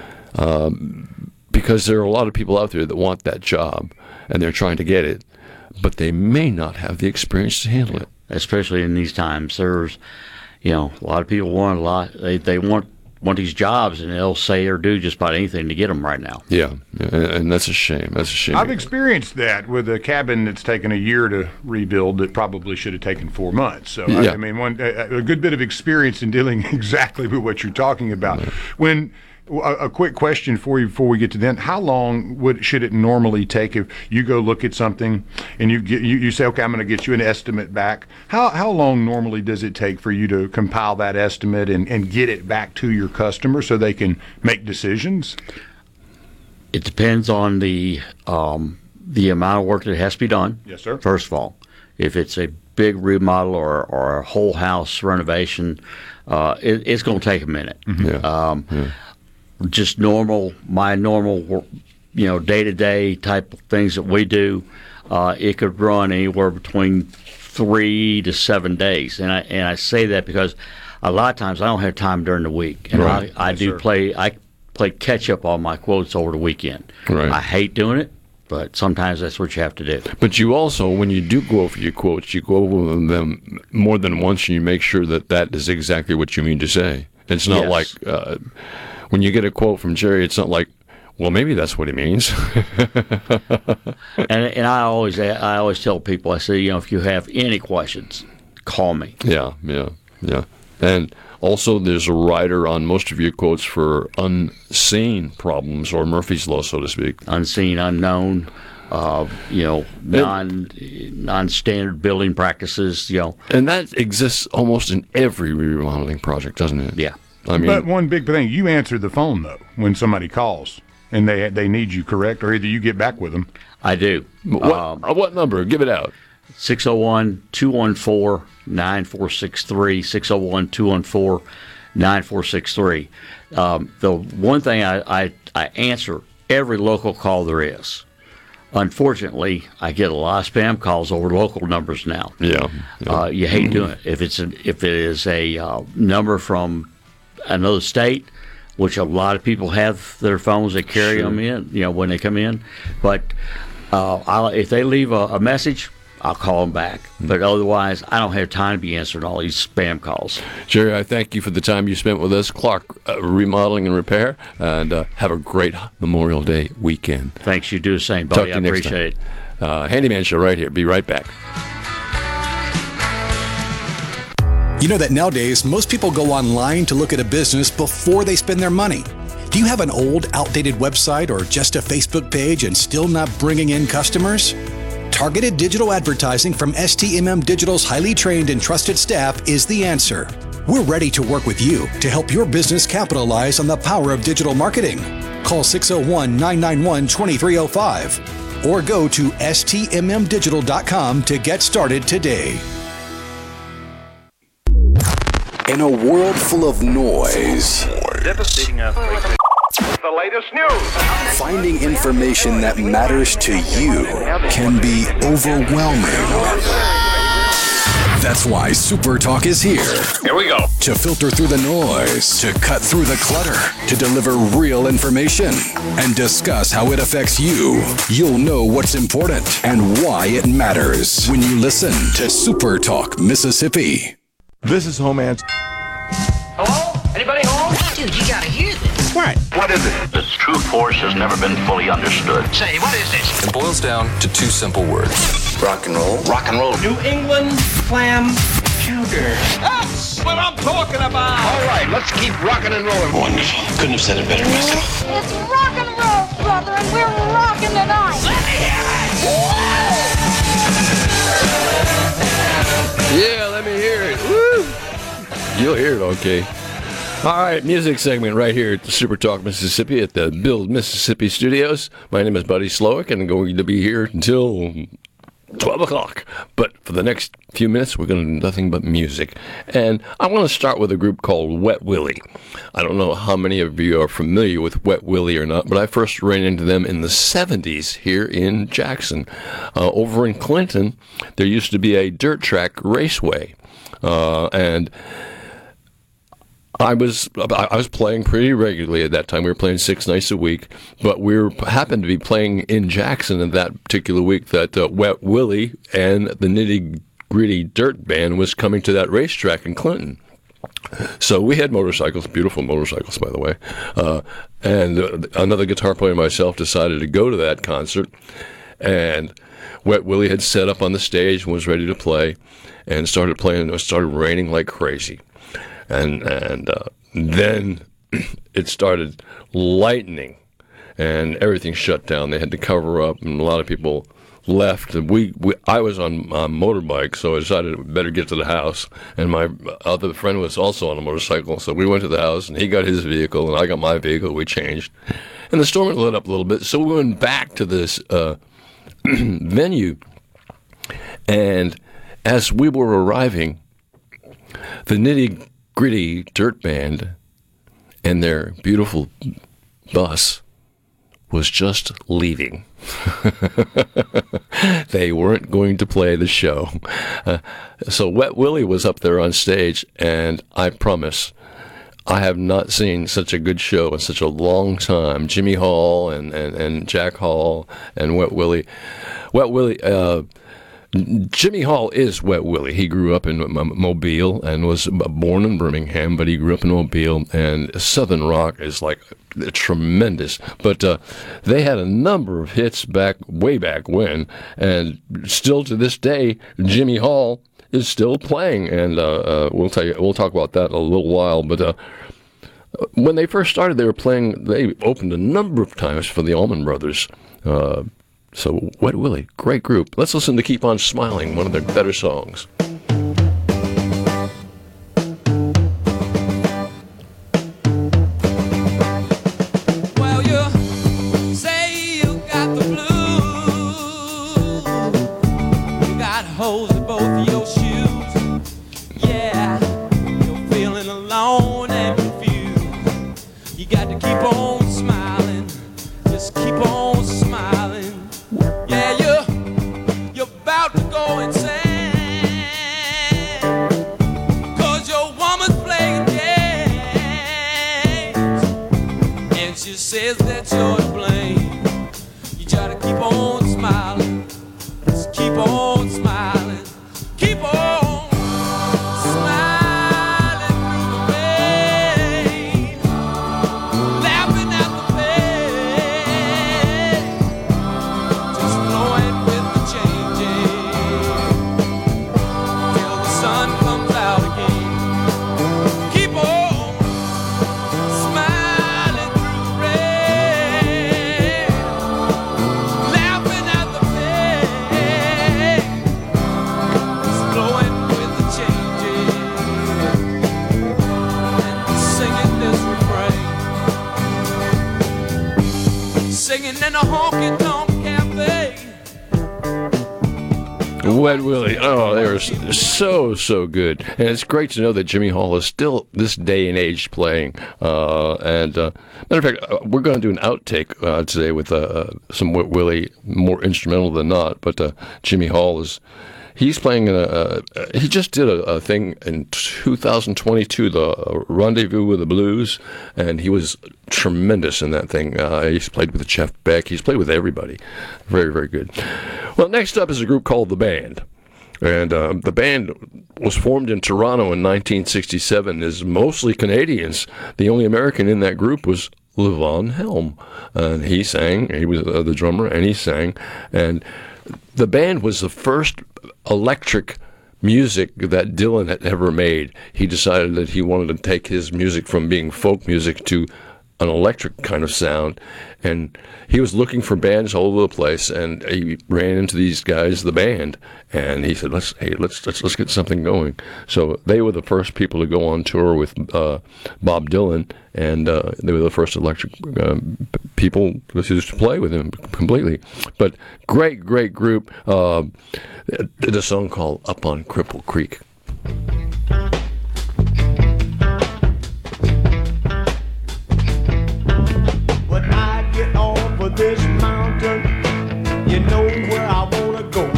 Because there are a lot of people out there that want that job and they're trying to get it, but they may not have the experience to handle it. Especially in these times. There's, a lot of people want a lot. They want these jobs, and they'll say or do just about anything to get them right now. Yeah, and that's a shame. I've experienced that with a cabin that's taken a year to rebuild that probably should have taken 4 months. So, yeah. I mean, a good bit of experience in dealing exactly with what you're talking about. When a quick question for you before we get to then: how long should it normally take if you go look at something and you say, okay, I'm going to get you an estimate back? How long normally does it take for you to compile that estimate and get it back to your customer so they can make decisions? It depends on the amount of work that has to be done. Yes, sir. First of all, if it's a big remodel or a whole house renovation, it's going to take a minute. Yeah. Just my normal, day-to-day type of things that we do, it could run anywhere between 3 to 7 days. And I say that because a lot of times I don't have time during the week, and Right. I play catch up on my quotes over the weekend. Right. I hate doing it, but sometimes that's what you have to do. But you also, when you do go over your quotes, you go over them more than once, and you make sure that is exactly what you mean to say. It's not Yes. like when you get a quote from Jerry, it's not like, well, maybe that's what he means. And I always tell people, I say, if you have any questions, call me. Yeah. And also, there's a rider on most of your quotes for unseen problems, or Murphy's Law, so to speak. Unseen, unknown, non-standard building practices, And that exists almost in every remodeling project, doesn't it? Yeah. I mean, but one big thing, you answer the phone, though, when somebody calls and they need you, correct? Or either you get back with them. I do. What number? Give it out. 601-214-9463, 601-214-9463. The one thing I answer every local call there is. Unfortunately, I get a lot of spam calls over local numbers now. Yeah. You hate doing it. If it is a number from another state, which a lot of people have their phones, they carry them in, when they come in. But if they leave a message, I'll call them back. But otherwise, I don't have time to be answering all these spam calls. Jerry, I thank you for the time you spent with us. Clark Remodeling and Repair, and have a great Memorial Day weekend. Thanks. You do the same, buddy. Talk to I you next appreciate it. Handyman Show right here. Be right back. You know that nowadays, most people go online to look at a business before they spend their money. Do you have an old, outdated website or just a Facebook page and still not bringing in customers? Targeted digital advertising from STMM Digital's highly trained and trusted staff is the answer. We're ready to work with you to help your business capitalize on the power of digital marketing. Call 601-991-2305 or go to stmmdigital.com to get started today. In a world full of noise, Devastating earthquake. The latest news. finding information that matters to you can be overwhelming. That's why Super Talk is here. Here we go. To filter through the noise, to cut through the clutter, to deliver real information, and discuss how it affects you. You'll know what's important and why it matters when you listen to Super Talk Mississippi. This is Homeland. Hello? Anybody home? Dude, you gotta hear this. What? What is it? Its true force has never been fully understood. Say, what is this? It boils down to two simple words. Rock and roll. Rock and roll. New England clam chowder. That's what I'm talking about. All right, let's keep rocking and rolling. Wonderful. Couldn't have said it better myself. It's rock and roll, brother, and we're rocking tonight. Let me hear it. Yeah, let me hear it. Woo! You'll hear it, okay. All right, music segment right here at the Super Talk Mississippi at the Build Mississippi Studios. My name is Buddy Slowick, and I'm going to be here until 12 o'clock. But for the next few minutes, we're going to do nothing but music. And I want to start with a group called Wet Willie. I don't know how many of you are familiar with Wet Willie or not, but I first ran into them in the 70s here in Jackson. Over in Clinton, there used to be a dirt track raceway. And I was playing pretty regularly at that time. We were playing 6 nights a week, but we happened to be playing in Jackson in that particular week that Wet Willie and the Nitty Gritty Dirt Band was coming to that racetrack in Clinton. So we had motorcycles, beautiful motorcycles, by the way, and another guitar player and myself decided to go to that concert, and Wet Willie had set up on the stage and was ready to play, and started playing. It started raining like crazy. And then it started lightning, and everything shut down. They had to cover up, and a lot of people left. And I was on a motorbike, so I decided I'd better get to the house. And my other friend was also on a motorcycle, so we went to the house, and he got his vehicle, and I got my vehicle. We changed, and the storm had let up a little bit, so we went back to this venue. And as we were arriving, the Nitty Gritty Dirt Band and their beautiful bus was just leaving. They weren't going to play the show. So Wet Willie was up there on stage, and I promise, I have not seen such a good show in such a long time. Jimmy Hall and Jack Hall and Wet Willie. Jimmy Hall is Wet Willie. He grew up in Mobile and was born in Birmingham, but he grew up in Mobile, and Southern rock is like tremendous. But they had a number of hits way back when, and still to this day, Jimmy Hall is still playing, and we'll talk about that in a little while. But when they first started, they opened a number of times for the Allman Brothers. So Wet Willie, great group. Let's listen to Keep On Smiling, one of their better songs. Well, you say you got the blues. You got holes in both of your shoes. Yeah, you're feeling alone and confused. You got to keep on smiling. Just keep on smiling. Yeah, you're about to go insane, 'cause your woman's playing games, and she says that you're to blame. You try to keep on smiling, just keep on smiling, keep on smiling through the rain, laughing at the pain, just flowing with the changing till the sun comes out again. Keep on smiling through the rain, laughing at the pain, just flowing with the changing, and singing this refrain, singing in a honky-tonk cafe. Wet Willie, oh, they were so good. And it's great to know that Jimmy Hall is still this day and age playing. Matter of fact, we're going to do an outtake today with some Wet Willie, more instrumental than not. But Jimmy Hall he's playing he just did a thing in 2022, the Rendezvous with the Blues, and he was tremendous in that thing. He's played with Jeff Beck. He's played with everybody. Very, very good. Well, next up is a group called The Band. And the band was formed in Toronto in 1967. Is mostly Canadians. The only American in that group was Levon Helm. And he sang. He was the drummer, and he sang. And the band was the first electric music that Dylan had ever made. He decided that he wanted to take his music from being folk music to an electric kind of sound, and he was looking for bands all over the place, and he ran into these guys, The Band, and he said, let's get something going. So they were the first people to go on tour with Bob Dylan, and they were the first electric people to play with him completely. But great group. Did a song called Up on Cripple Creek. This mountain, you know where I wanna go.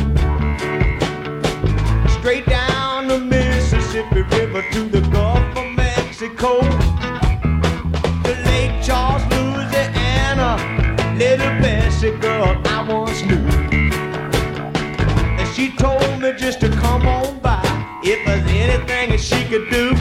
Straight down the Mississippi River to the Gulf of Mexico, to Lake Charles, Louisiana. Little Bessie girl I once knew, and she told me just to come on by if there's anything that she could do.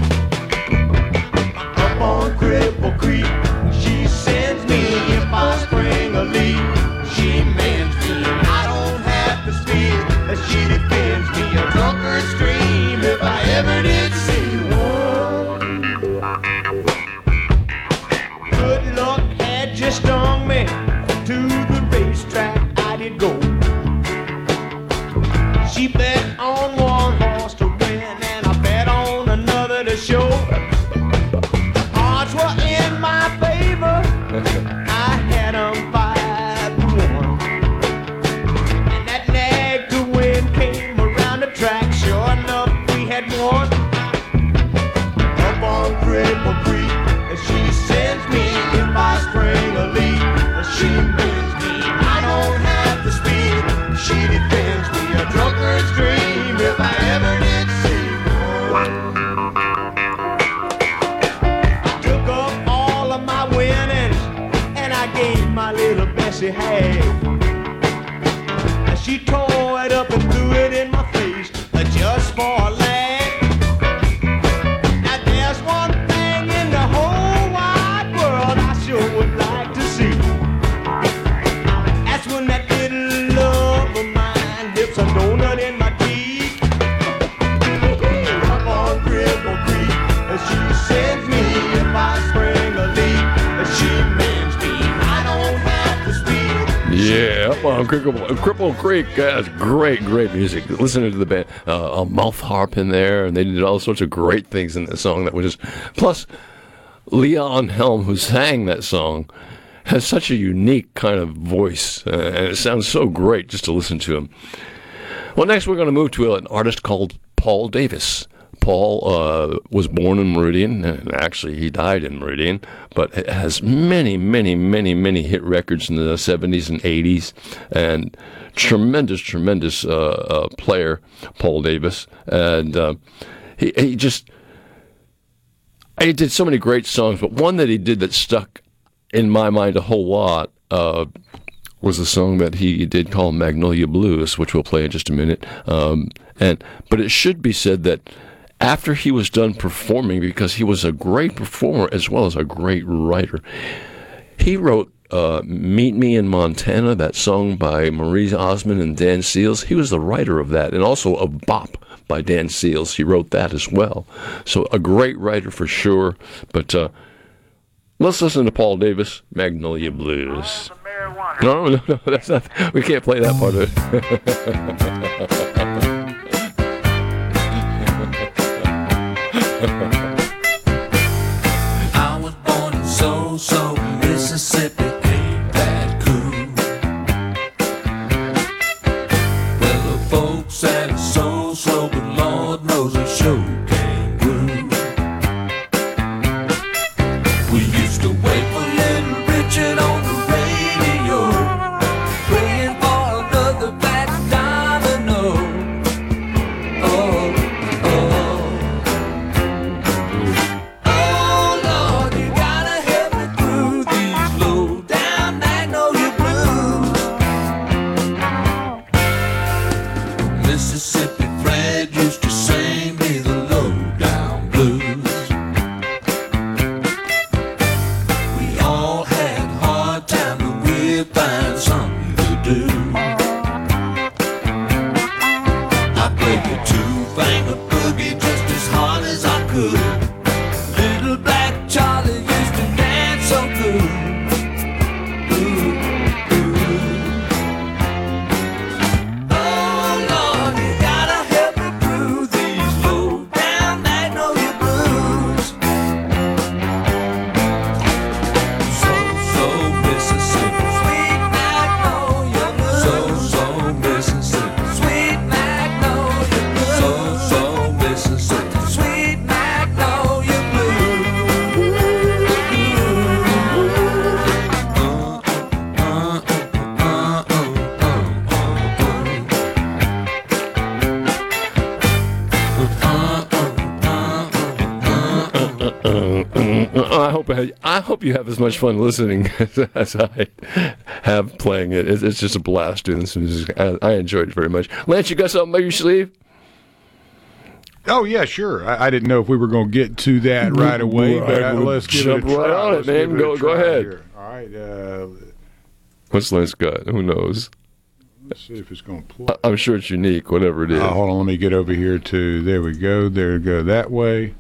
Up on Cripple Creek, she sends me if I spring a leak. She mends me, I don't have to speak. She defends me, a drunkard stream if I ever did see one. Good luck had just stung me. To the racetrack I did go. She bet on one horse to win, and I bet on another to show. Odds were in my favor. she had. And she tore it up and threw it in my face, just for a laugh. Now there's one thing in the whole wide world I sure would like to see. That's when that little love of mine dips a donut in my teeth. Up on Cripple Creek, and she sends me if I spring a leak, and she mends me. I don't have to speak. Yeah, up on Cripple Creek. That's great music. Listening to the band, a mouth harp in there, and they did all sorts of great things in that song. That was just, plus Leon Helm, who sang that song, has such a unique kind of voice, and it sounds so great just to listen to him. Well, next we're going to move to an artist called Paul Davis. Paul was born in Meridian, and actually he died in Meridian, but has many hit records in the 70s and 80s, and tremendous player, Paul Davis. And he did so many great songs, but one that he did that stuck in my mind a whole lot was a song that he did called Magnolia Blues, which we'll play in just a minute. But it should be said that after he was done performing, because he was a great performer as well as a great writer, he wrote Meet Me in Montana, that song by Marie Osmond and Dan Seals. He was the writer of that, and also of Bop by Dan Seals. He wrote that as well. So a great writer for sure. But let's listen to Paul Davis, Magnolia Blues. No, that's not. We can't play that part of it. I was born in So-So, Mississippi, ain't that cool? Well, the folks said it's so-so, but Lord knows it sure came through. We used to wait for Little Richard on the radio, praying for another fat domino. Oh, oh. Oh, Lord, you gotta help me through these low-down Magnolia blues. Mississippi Fred used to sing me the low-down blues. We all had a hard time, but we'd find something to do. I played the two-finger boogie just as hard as I could. Little Black Charlie used to dance so good. Ooh, ooh. Oh, Lord, you gotta help me through these low-down Magnolia blues. So, Mississippi, sweet Magnolia blues. So, Mississippi, sweet Magnolia blues. So, Mississippi, sweet Magnolia I hope you have as much fun listening as I have playing it. It's just a blast doing this music. I enjoyed it very much. Lance, you got something up your sleeve? Oh, yeah, sure. I didn't know if we were going to get to that right away, but let's give it a try. Right on it, man. Go ahead. Here. All right. What's Lance got? Who knows? Let's see if it's going to play. I'm sure it's unique, whatever it is. Hold on. Let me get over here to, there we go. There we go. That way.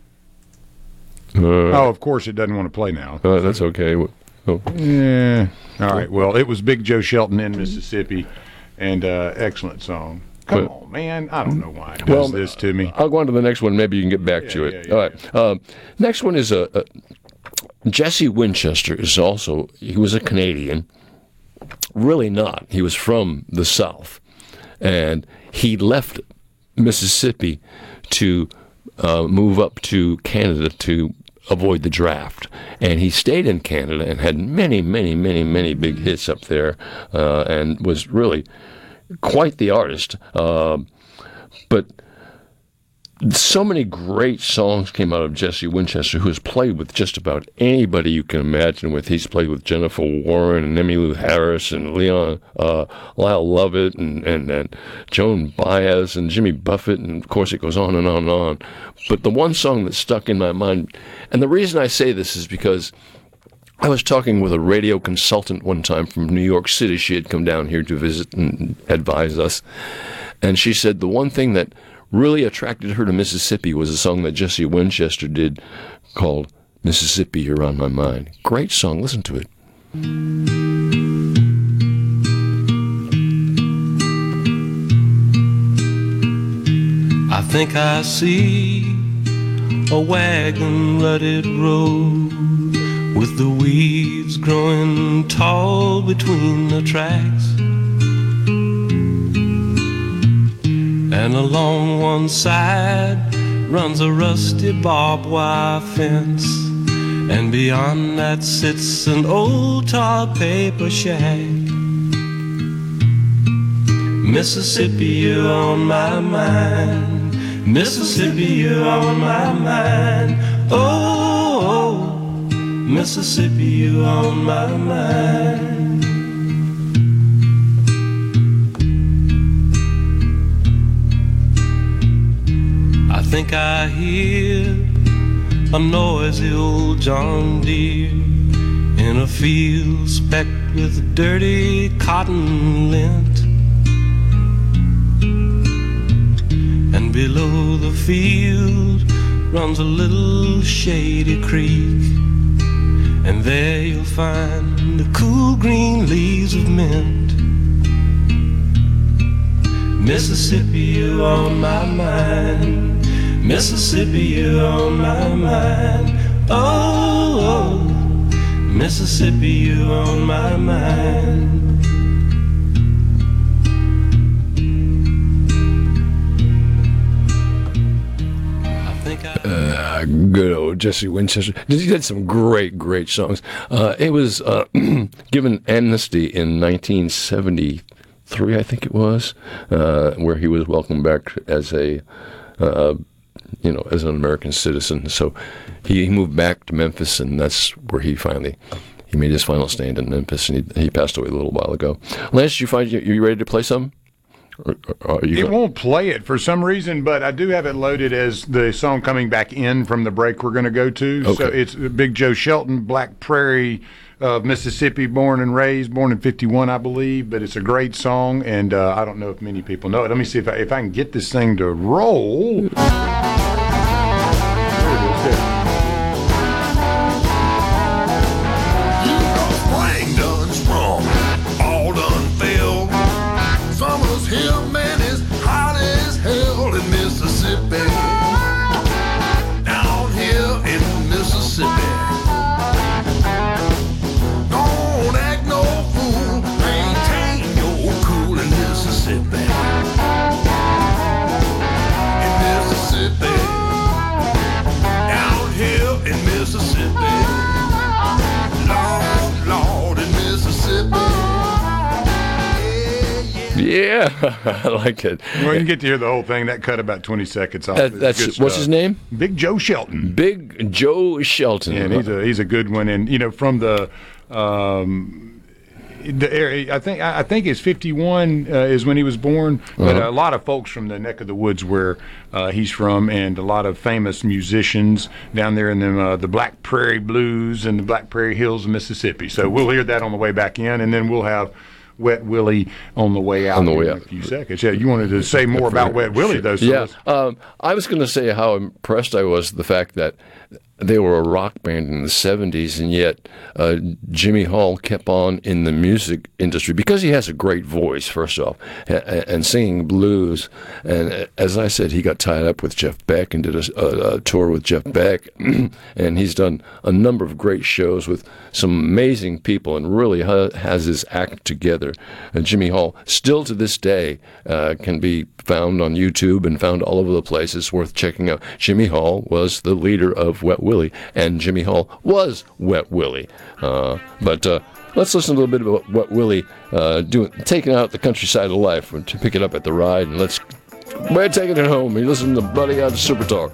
Of course it doesn't want to play now. That's okay. Oh. Yeah. All right. Well, it was Big Joe Shelton in Mississippi, and excellent song. Come on, man. I don't know why it does this to me. I'll go on to the next one. Maybe you can get back to it. All right. Next one is Jesse Winchester is also, he was a Canadian. Really not. He was from the South. And he left Mississippi to move up to Canada to avoid the draft. And he stayed in Canada and had many big hits up there, and was really quite the artist. But so many great songs came out of Jesse Winchester, who has played with just about anybody you can imagine with. He's played with Jennifer Warren and Emmylou Harris and Lyle Lovett and Joan Baez and Jimmy Buffett, and of course it goes on and on and on. But the one song that stuck in my mind, and the reason I say this is because I was talking with a radio consultant one time from New York City. She had come down here to visit and advise us, and she said the one thing that really attracted her to Mississippi was a song that Jesse Winchester did called Mississippi, You're on My Mind. Great song. Listen to it. I think I see a wagon-rutted road with the weeds growing tall between the tracks. And along one side runs a rusty barbed wire fence, and beyond that sits an old tar paper shack. Mississippi, you're on my mind. Mississippi, you're on my mind. Oh, Mississippi, you're on my mind. I think I hear a noisy old John Deere in a field specked with dirty cotton lint. And below the field runs a little shady creek, and there you'll find the cool green leaves of mint. Mississippi, you're on my mind. Mississippi, you're on my mind. Oh, Mississippi, you're on my mind. Good old Jesse Winchester. He did some great, great songs. It was given amnesty in 1973, I think it was, where he was welcomed back as a as an American citizen. So he moved back to Memphis, and that's where he made his final stand in Memphis, and he passed away a little while ago. Lance, you ready to play some? It won't play it for some reason, but I do have it loaded as the song coming back in from the break we're going to go to. Okay. So it's Big Joe Shelton, Black Prairie of Mississippi, born and raised, born in 1951, I believe. But it's a great song, and I don't know if many people know it. Let me see if I can get this thing to roll. Yeah, I like it. Well, you can get to hear the whole thing. That cut about 20 seconds off. What's his name? Big Joe Shelton. Big Joe Shelton. Yeah, and he's a good one. And from the area, I think it's 1951 is when he was born. But a lot of folks from the neck of the woods where he's from, and a lot of famous musicians down there in the Black Prairie Blues and the Black Prairie Hills of Mississippi. So we'll hear that on the way back in, and then we'll have Wet Willie on the way out in a few seconds. Yeah, you wanted to say more about Wet Willie, though. So I was going to say how impressed I was with the fact that they were a rock band in the 70s, and yet Jimmy Hall kept on in the music industry because he has a great voice, first off, and singing blues. And as I said, he got tied up with Jeff Beck and did a tour with Jeff Beck, and he's done a number of great shows with some amazing people and really has his act together. And Jimmy Hall, still to this day, can be found on YouTube and found all over the place. It's worth checking out. Jimmy Hall was the leader of Wet Willie, and Jimmy Hall was Wet Willie. But let's listen a little bit about Wet Willie taking out the countryside of life to pick it up at the ride, and let's We're taking it home. You listen to Buddy out of Super Talk.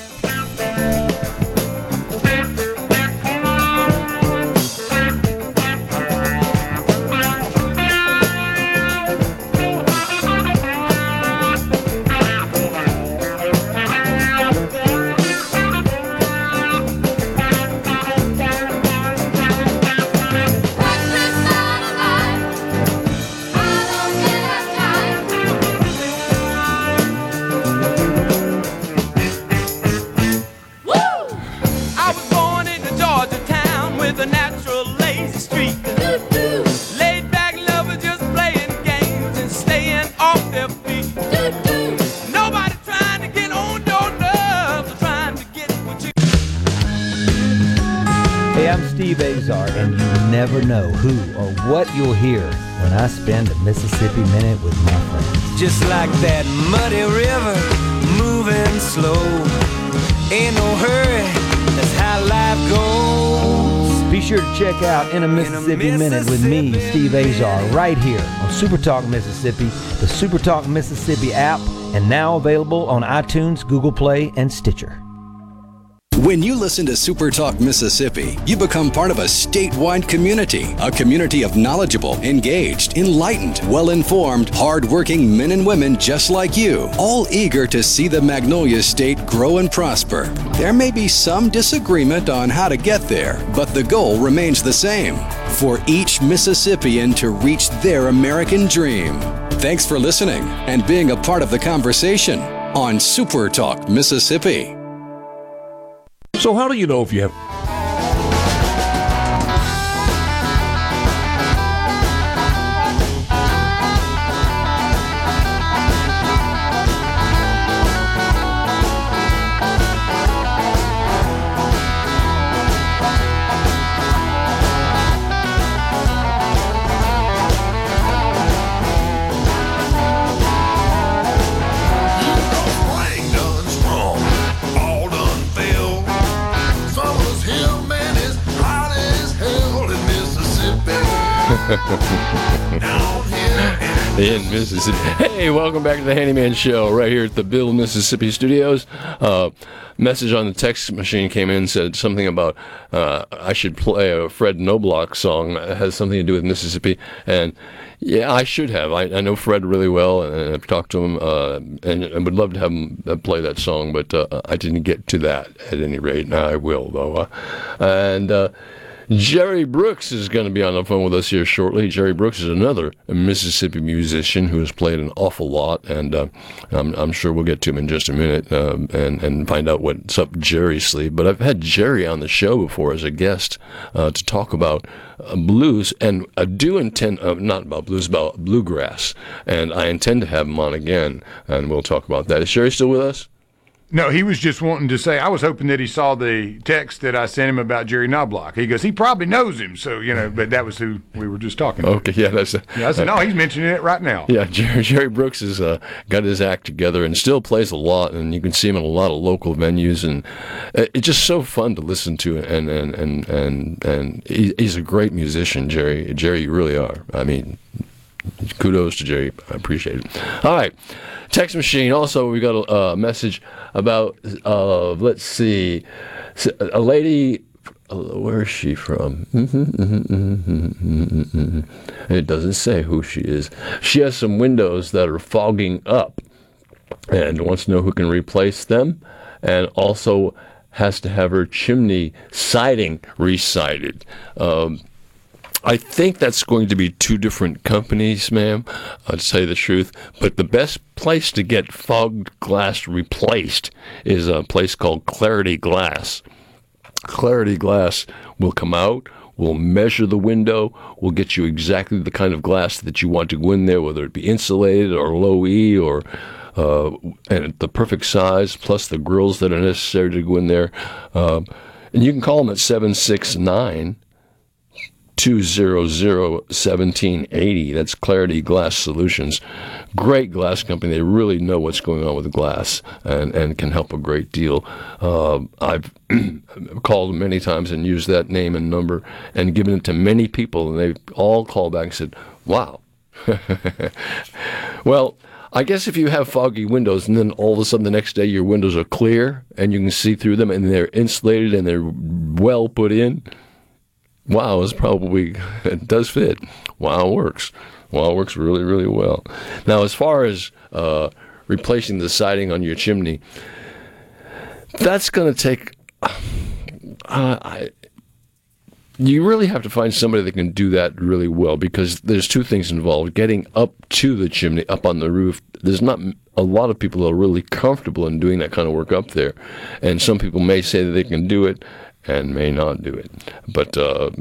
Steve Azar, and you never know who or what you'll hear when I spend a Mississippi Minute with my friends. Just like that muddy river, moving slow. Ain't no hurry, that's how life goes. Be sure to check out In a Mississippi Minute with me, Steve Azar, right here on Super Talk Mississippi, the Super Talk Mississippi app, and now available on iTunes, Google Play, and Stitcher. When you listen to Super Talk Mississippi, you become part of a statewide community, a community of knowledgeable, engaged, enlightened, well-informed, hard-working men and women just like you, all eager to see the Magnolia State grow and prosper. There may be some disagreement on how to get there, but the goal remains the same, for each Mississippian to reach their American dream. Thanks for listening and being a part of the conversation on Super Talk Mississippi. So how do you know if you have... In Mississippi. Hey, welcome back to the Handyman Show right here at the Bill, Mississippi studios. Message on the text machine came in and said something about I should play a Fred Noblock song that has something to do with Mississippi. And yeah, I should have. I know Fred really well, and I've talked to him, and I would love to have him play that song, but I didn't get to that at any rate. Now I will, though. Jerry Brooks is going to be on the phone with us here shortly. Jerry Brooks is another Mississippi musician who has played an awful lot, and I'm sure we'll get to him in just a minute and find out what's up Jerry's sleeve. But I've had Jerry on the show before as a guest to talk about blues, and I do intend, not about blues, about bluegrass, and I intend to have him on again, and we'll talk about that. Is Jerry still with us? No, he was just wanting to say, I was hoping that he saw the text that I sent him about Jerry Knobloch. He goes, he probably knows him, so, but that was who we were just talking to. Okay, yeah, that's... I said, no, he's mentioning it right now. Yeah, Jerry Brooks has got his act together and still plays a lot, and you can see him in a lot of local venues, and it's just so fun to listen to, and he's a great musician, Jerry. Jerry, you really are. I mean, kudos to Jerry. I appreciate it. All right. Text machine. Also, we got a message about, let's see, a lady, where is she from? It doesn't say who she is. She has some windows that are fogging up and wants to know who can replace them, and also has to have her chimney siding resided. I think that's going to be two different companies, ma'am, to tell you the truth. But the best place to get fogged glass replaced is a place called Clarity Glass. Clarity Glass will come out, will measure the window, will get you exactly the kind of glass that you want to go in there, whether it be insulated or low E or and the perfect size, plus the grills that are necessary to go in there. And you can call them at 769 200-1780. That's Clarity Glass Solutions. Great glass company. They really know what's going on with glass and can help a great deal. I've called many times and used that name and number and given it to many people, and they've all called back and said, wow. Well, I guess if you have foggy windows and then all of a sudden the next day your windows are clear and you can see through them and they're insulated and they're well put in, wow, it does fit. Wow works. Wow works really, really well. Now, as far as replacing the siding on your chimney, that's going to take... you really have to find somebody that can do that really well, because there's two things involved. Getting up to the chimney, up on the roof, there's not a lot of people that are really comfortable in doing that kind of work up there. And some people may say that they can do it and may not do it. But, a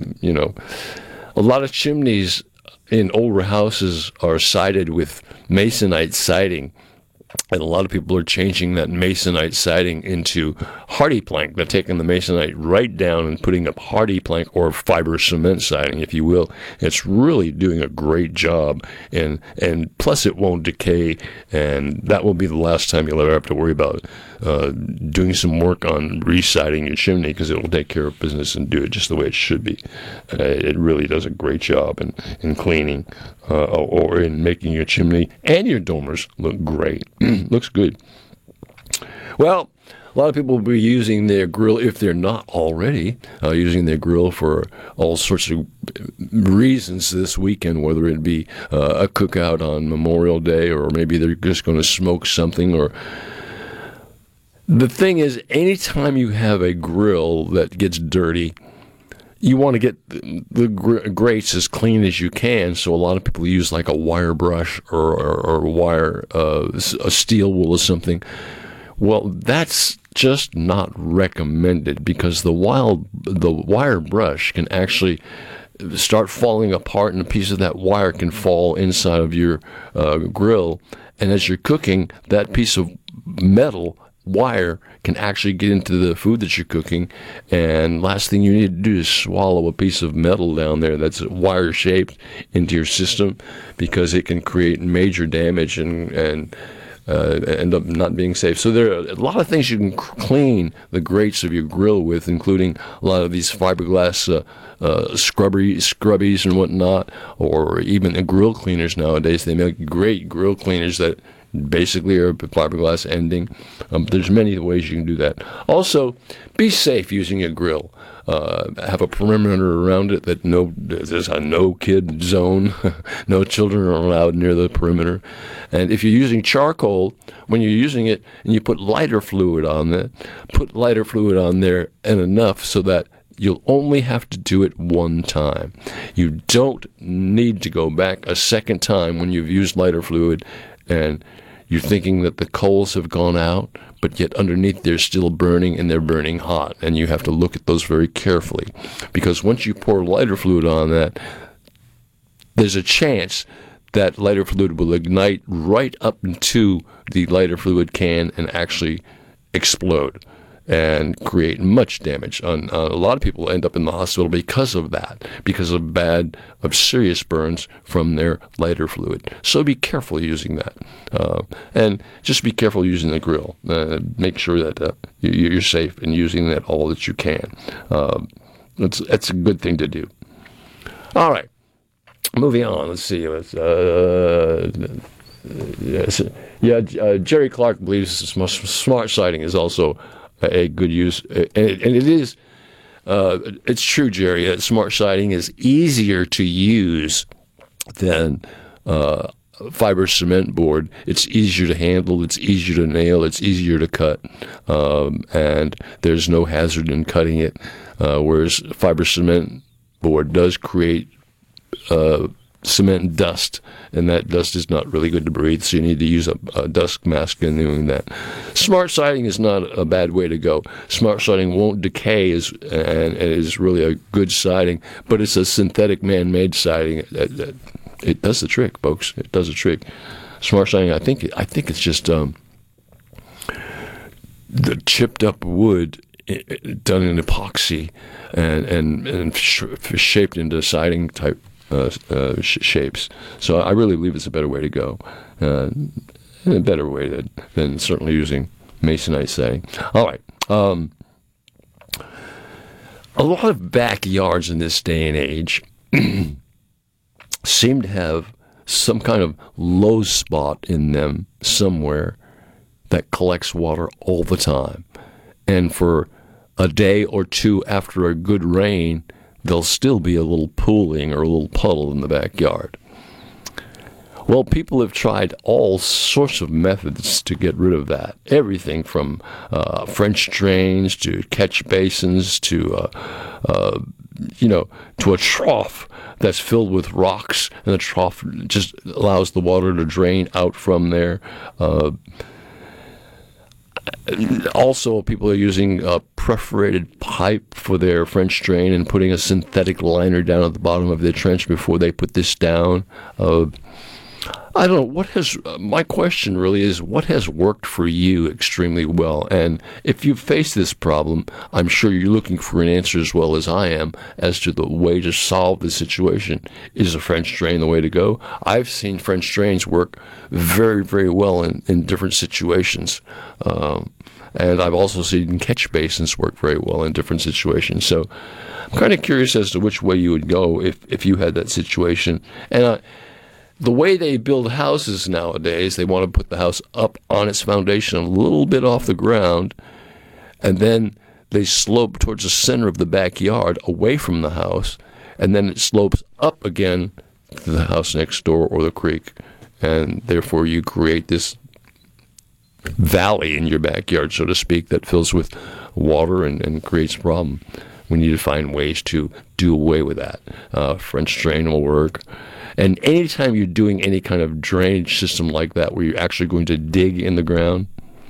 lot of chimneys in older houses are sided with masonite siding. And a lot of people are changing that masonite siding into hardy plank. They're taking the masonite right down and putting up hardy plank, or fiber cement siding, if you will. It's really doing a great job, and plus it won't decay, and that will be the last time you'll ever have to worry about doing some work on residing your chimney, because it will take care of business and do it just the way it should be. It really does a great job in cleaning or in making your chimney and your dormers look great. Looks good. Well, a lot of people will be using their grill, if they're not already, using their grill for all sorts of reasons this weekend, whether it be a cookout on Memorial Day, or maybe they're just going to smoke something. Or the thing is, anytime you have a grill that gets dirty, you want to get the grates as clean as you can. So a lot of people use like a wire brush or wire, a steel wool or something. Well, that's just not recommended, because the wire brush can actually start falling apart, and a piece of that wire can fall inside of your grill. And as you're cooking, that piece of metal wire can actually get into the food that you're cooking, and last thing you need to do is swallow a piece of metal down there that's wire shaped into your system, because it can create major damage and end up not being safe. So there are a lot of things you can clean the grates of your grill with, including a lot of these fiberglass scrubbies and whatnot, or even the grill cleaners nowadays. They make great grill cleaners that basically are fiberglass ending. There's many ways you can do that. Also, be safe using a grill. Have a perimeter around it that there's a no-kid zone. No children are allowed near the perimeter. And if you're using charcoal, when you're using it and you put lighter fluid on it, put lighter fluid on there and enough so that you'll only have to do it one time. You don't need to go back a second time when you've used lighter fluid and you're thinking that the coals have gone out, but yet underneath they're still burning, and they're burning hot. And you have to look at those very carefully, because once you pour lighter fluid on that, there's a chance that lighter fluid will ignite right up into the lighter fluid can and actually explode and create much damage. A lot of people end up in the hospital because of that, because of serious burns from their lighter fluid. So be careful using that. And just be careful using the grill. Make sure that you're safe in using that all that you can. That's a good thing to do. All right. Moving on. Let's see. Jerry Clark believes smart siding is also a good use, and it is. It's true, Jerry. Smart siding is easier to use than fiber cement board. It's easier to handle. It's easier to nail. It's easier to cut, and there's no hazard in cutting it. Whereas fiber cement board does create cement dust, and that dust is not really good to breathe, so you need to use a dust mask in doing that. Smart siding is not a bad way to go. Smart siding won't decay, and is really a good siding, but it's a synthetic man-made siding. It does the trick, folks. It does the trick. Smart siding, I think it's just the chipped up wood done in epoxy and shaped into siding type shapes. So I really believe it's a better way to go, a better way than certainly using masonite siding. All right. A lot of backyards in this day and age seem to have some kind of low spot in them somewhere that collects water all the time. And for a day or two after a good rain, there'll still be a little pooling or a little puddle in the backyard. Well, people have tried all sorts of methods to get rid of that. Everything from French drains to catch basins to, to a trough that's filled with rocks, and the trough just allows the water to drain out from there. Also, people are using a perforated pipe for their French drain and putting a synthetic liner down at the bottom of their trench before they put this down. I don't know, my question really is, what has worked for you extremely well? And if you've faced this problem, I'm sure you're looking for an answer as well as I am as to the way to solve the situation. Is a French drain the way to go? I've seen French drains work very, very well in different situations. And I've also seen catch basins work very well in different situations. So I'm kind of curious as to which way you would go if you had that situation. And the way they build houses nowadays, they want to put the house up on its foundation a little bit off the ground, and then they slope towards the center of the backyard away from the house, and then it slopes up again to the house next door or the creek. And therefore you create this valley in your backyard, so to speak, that fills with water and creates a problem. We need to find ways to do away with that. French drain will work. And anytime you're doing any kind of drainage system like that, where you're actually going to dig in the ground,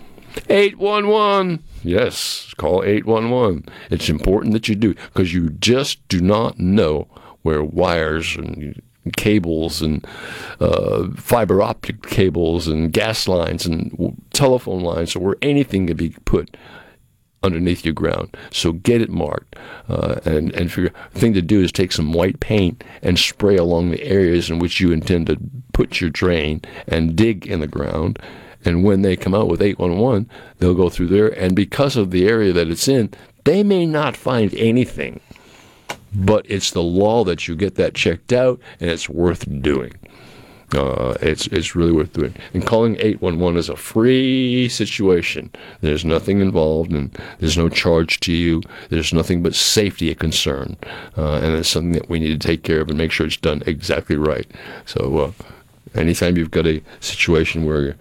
811. Yes, call 811. It's important that you do, because you just do not know where wires and cables and fiber optic cables and gas lines and telephone lines, or where anything can be put underneath your ground. So get it marked, and figure. The thing to do is take some white paint and spray along the areas in which you intend to put your drain and dig in the ground. And when they come out with 811, they'll go through there, and because of the area that it's in, they may not find anything. But it's the law that you get that checked out, and it's worth doing. It's really worth doing. And calling 811 is a free situation. There's nothing involved, and there's no charge to you. There's nothing but safety a concern. And it's something that we need to take care of and make sure it's done exactly right. So anytime you've got a situation where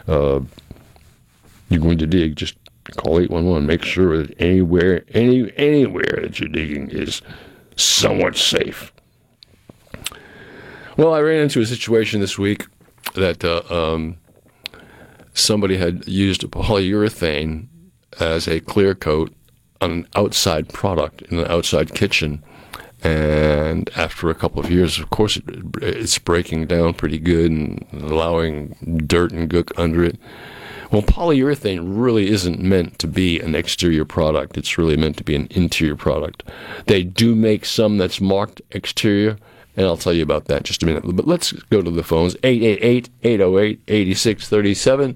you're going to dig, just call 811. Make sure that anywhere that you're digging is somewhat safe. Well, I ran into a situation this week that somebody had used polyurethane as a clear coat on an outside product in an outside kitchen. And after a couple of years, of course, it's breaking down pretty good and allowing dirt and gook under it. Well, polyurethane really isn't meant to be an exterior product. It's really meant to be an interior product. They do make some that's marked exterior, and I'll tell you about that in just a minute. But let's go to the phones, 888-808-8637.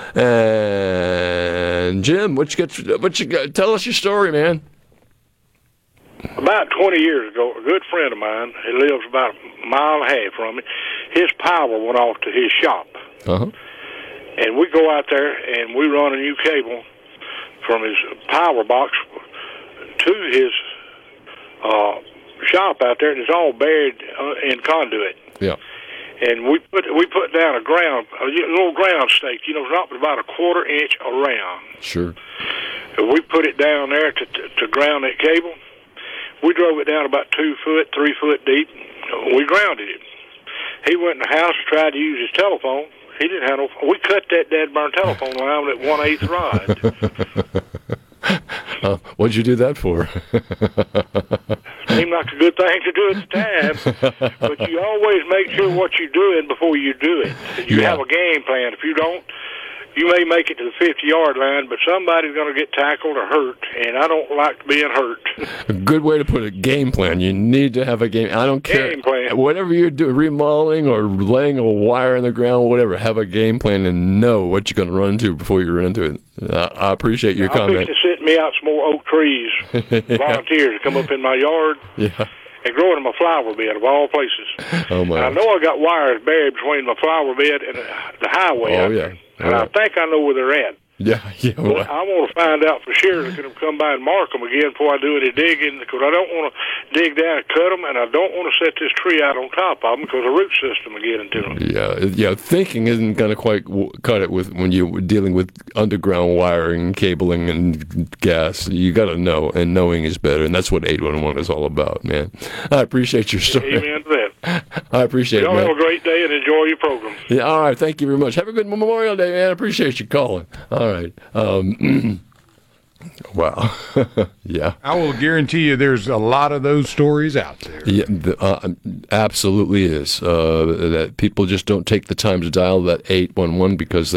And Jim, what you got? Tell us your story, man. About 20 years ago, a good friend of mine, he lives about a mile and a half from me, his power went off to his shop. Uh-huh. And we go out there and we run a new cable from his power box to his shop out there, and it's all buried in conduit. Yeah. And we put down a little ground stake, not about a quarter inch around. Sure. And we put it down there to ground that cable. We drove it down about 2 foot, 3 foot deep. We grounded it. He went in the house and tried to use his telephone. He didn't have no. We cut that dead burn telephone line with 1/8 rod. What'd you do that for? Seemed like a good thing to do at the time, but you always make sure what you're doing before you do it. You have a game plan. If you don't, you may make it to the 50-yard line, but somebody's going to get tackled or hurt, and I don't like being hurt. A good way to put it, game plan. You need to have a game. I don't care. Game plan. Whatever you're doing, remodeling or laying a wire in the ground, whatever, have a game plan and know what you're going to run into before you run into it. I appreciate your comment. I'm fixing to sit me out some more oak trees, volunteers to come up in my yard. Yeah. and growing in my flower bed of all places. Oh my! And I know I got wires buried between my flower bed and the highway. Oh out yeah. there. And I think I know where they're at. Yeah. Well, I want to find out for sure. They're going to come by and mark them again before I do any digging, because I don't want to dig down and cut them, and I don't want to set this tree out on top of them because the root system will get into them. Yeah. Thinking isn't going to quite cut it with when you're dealing with underground wiring, cabling, and gas. You got to know, and knowing is better, and that's what 811 is all about, man. I appreciate your story. Amen to that. I appreciate Y'all it, man. have a great day and enjoy your program. Yeah, all right. Thank you very much. Have a good Memorial Day, man. I appreciate you calling. All right. Wow. Yeah. I will guarantee you there's a lot of those stories out there. Yeah, absolutely is. That people just don't take the time to dial that 811 because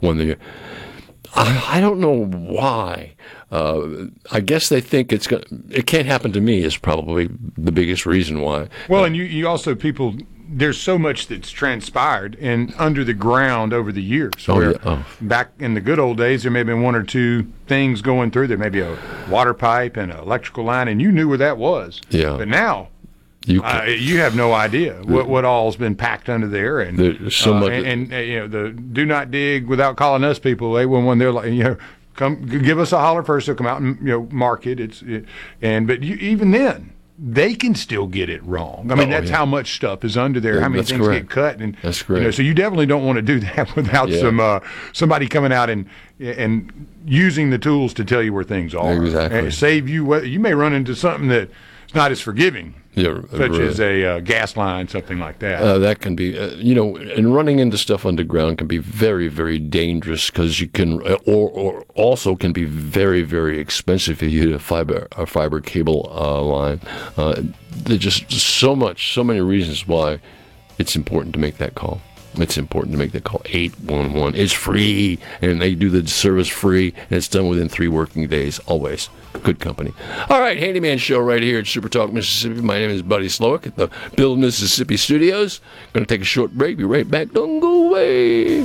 I don't know why. I guess they think it can't happen to me is probably the biggest reason why. Well, and you also people, there's so much that's transpired and under the ground over the years. Back in the good old days, there may have been one or two things going through. There may be a water pipe and an electrical line, and you knew where that was. Yeah. But now, you have no idea what all's been packed under there, and there's so much. And the do not dig without calling us people. 811, they're like, come give us a holler first. They'll come out and mark it. But even then, they can still get it wrong. I mean, that's how much stuff is under there. How many things get cut, and that's correct. So you definitely don't want to do that without somebody coming out and using the tools to tell you where things are. Exactly. And save you. You may run into something that's not as forgiving. Yeah, such as a gas line, something like that. That can be, and running into stuff underground can be very, very dangerous because you can, or also can be very, very expensive if you hit a fiber cable line. There's just so many reasons why it's important to make that call. It's important to make that call. 811. It's free, and they do the service free, and it's done within 3 working days, always. Good company. All right, Handyman Show right here at Super Talk Mississippi. My name is Buddy Slowick at the Bill Mississippi Studios. Going to take a short break. Be right back. Don't go away.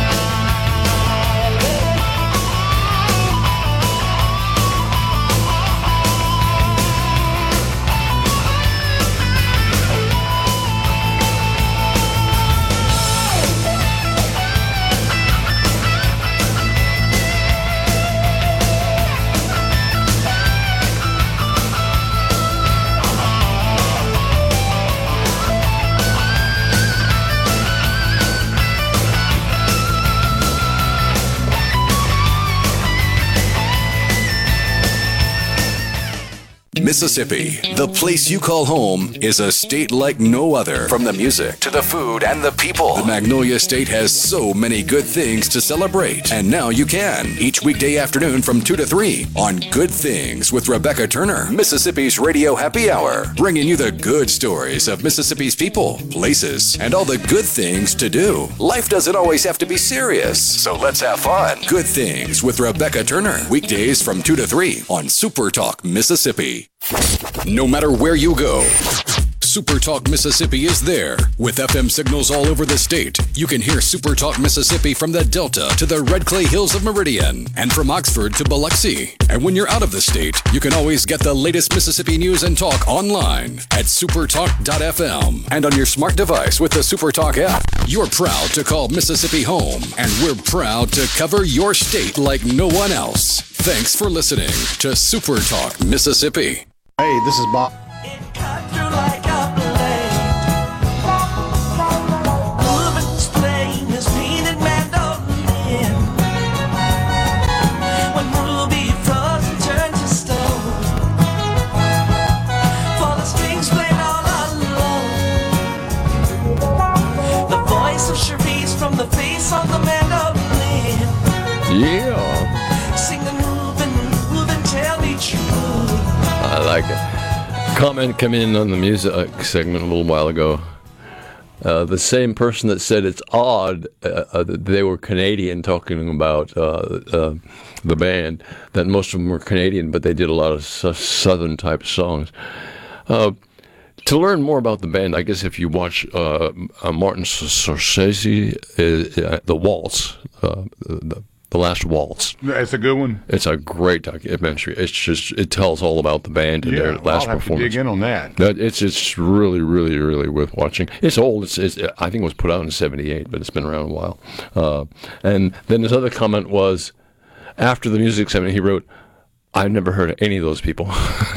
Mississippi, the place you call home, is a state like no other. From the music to the food and the people, the Magnolia State has so many good things to celebrate. And now you can, each weekday afternoon from 2 to 3 on Good Things with Rebecca Turner, Mississippi's Radio Happy Hour, bringing you the good stories of Mississippi's people, places, and all the good things to do. Life doesn't always have to be serious, so let's have fun. Good Things with Rebecca Turner, weekdays from 2 to 3 on Super Talk Mississippi. No matter where you go, Super Talk Mississippi is there. With FM signals all over the state, you can hear Super Talk Mississippi from the Delta to the Red Clay Hills of Meridian, and from Oxford to Biloxi. And when you're out of the state, you can always get the latest Mississippi news and talk online at supertalk.fm and on your smart device with the Super Talk app. You're proud to call Mississippi home, and we're proud to cover your state like no one else. Thanks for listening to Super Talk Mississippi. Hey, this is Bob. Yeah. Sing and move and tell me true. I like it. Comment come in on the music segment a little while ago. The same person that said it's odd that they were Canadian, talking about the band, that most of them were Canadian, but they did a lot of southern type songs. To learn more about the band, I guess if you watch Martin Scorsese, The Waltz, The Last Waltz. That's a good one. It's a great documentary. It tells all about the band and their last I'll have performance. to dig in on that. It's really, really, really worth watching. It's old. I think it was put out in '78, but it's been around a while. And then his other comment was, after the music segment, he wrote, "I've never heard of any of those people."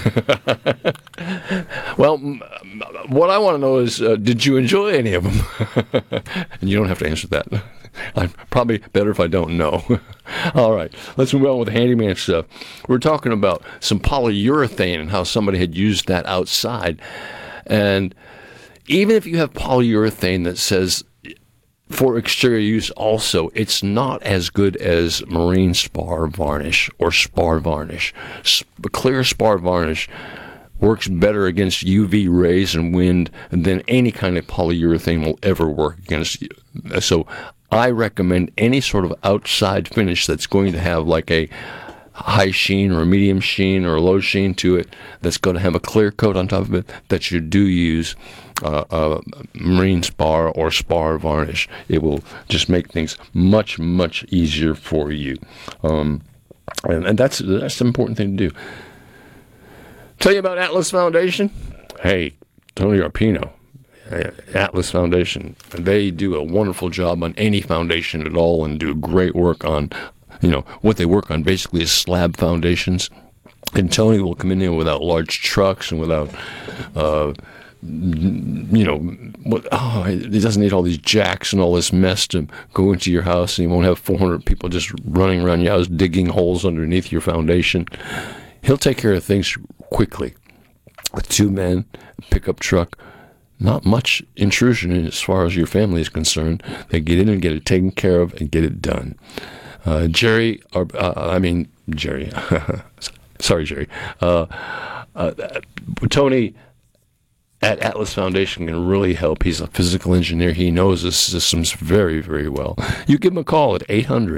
Well, what I want to know is, did you enjoy any of them? And you don't have to answer that. I'm probably better if I don't know. All right, let's move on with handyman stuff. We're talking about some polyurethane and how somebody had used that outside. And even if you have polyurethane that says for exterior use also, it's not as good as marine spar varnish or spar varnish. Clear spar varnish works better against UV rays and wind than any kind of polyurethane will ever work against. So I recommend any sort of outside finish that's going to have like a high sheen or a medium sheen or a low sheen to it, that's going to have a clear coat on top of it, that you do use marine spar or spar varnish. It will just make things much, much easier for you. And that's the important thing to do. Tell you about Atlas Foundation? Hey, Tony Arpino, Atlas Foundation. They do a wonderful job on any foundation at all and do great work on, what they work on basically is slab foundations. And Tony will come in there without large trucks and without, he doesn't need all these jacks and all this mess to go into your house, and you won't have 400 people just running around your house digging holes underneath your foundation. He'll take care of things quickly. With 2 men, pickup truck, not much intrusion as far as your family is concerned. They get in and get it taken care of and get it done. Jerry. Sorry, Jerry. Tony at Atlas Foundation can really help. He's a physical engineer. He knows the systems very, very well. You give him a call at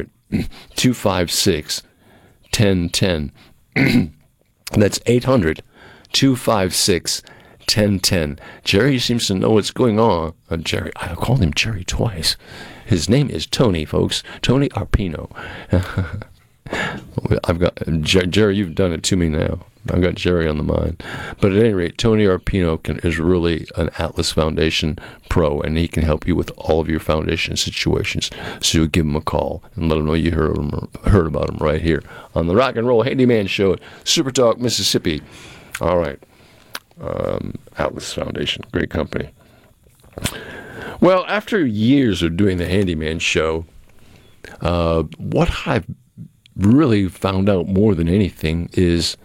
800-256-1010. That's 800-256-1010. Jerry seems to know what's going on. Jerry, I called him Jerry twice. His name is Tony, folks. Tony Arpino. I've got Jerry. You've done it to me now. I've got Jerry on the mind. But at any rate, Tony Arpino is really an Atlas Foundation pro, and he can help you with all of your foundation situations. So you give him a call and let him know you heard about him right here on the Rock and Roll Handyman Show at Super Talk, Mississippi. All right. Atlas Foundation, great company. Well, after years of doing the Handyman Show, what I've really found out more than anything is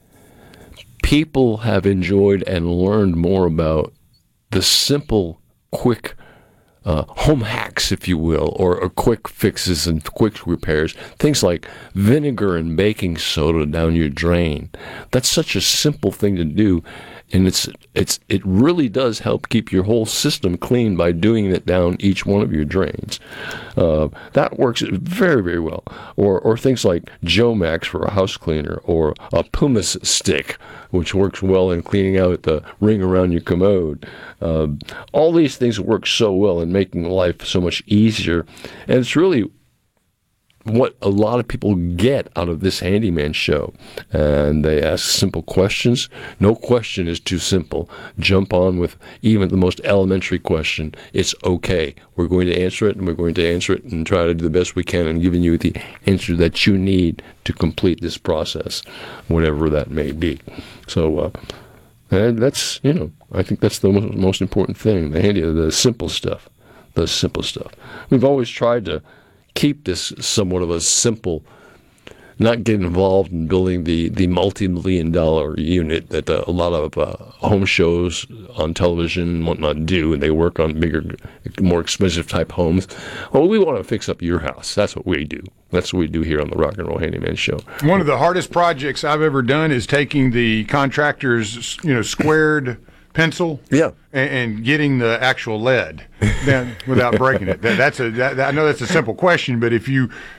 people have enjoyed and learned more about the simple, quick home hacks, if you will, or quick fixes and quick repairs. Things like vinegar and baking soda down your drain. That's such a simple thing to do, and it really does help keep your whole system clean by doing it down each one of your drains. That works very, very well. Or things like Jomax for a house cleaner, or a pumice stick, which works well in cleaning out the ring around your commode. All these things work so well in making life so much easier, and it's really what a lot of people get out of this Handyman Show. And they ask simple questions. No question is too simple. Jump on with even the most elementary question. It's okay. We're going to answer it, and we're going to answer it and try to do the best we can in giving you the answer that you need to complete this process, whatever that may be. So, and that's, I think that's the most important thing, the simple stuff. The simple stuff. We've always tried to keep this somewhat of a simple, not get involved in building the multi-million-dollar unit that a lot of home shows on television and whatnot do, and they work on bigger, more expensive type homes. Well, we want to fix up your house. That's what we do. That's what we do here on the Rock and Roll Handyman Show. One of the hardest projects I've ever done is taking the contractor's, squared pencil, and getting the actual lead down without breaking it. I know that's a simple question, but if you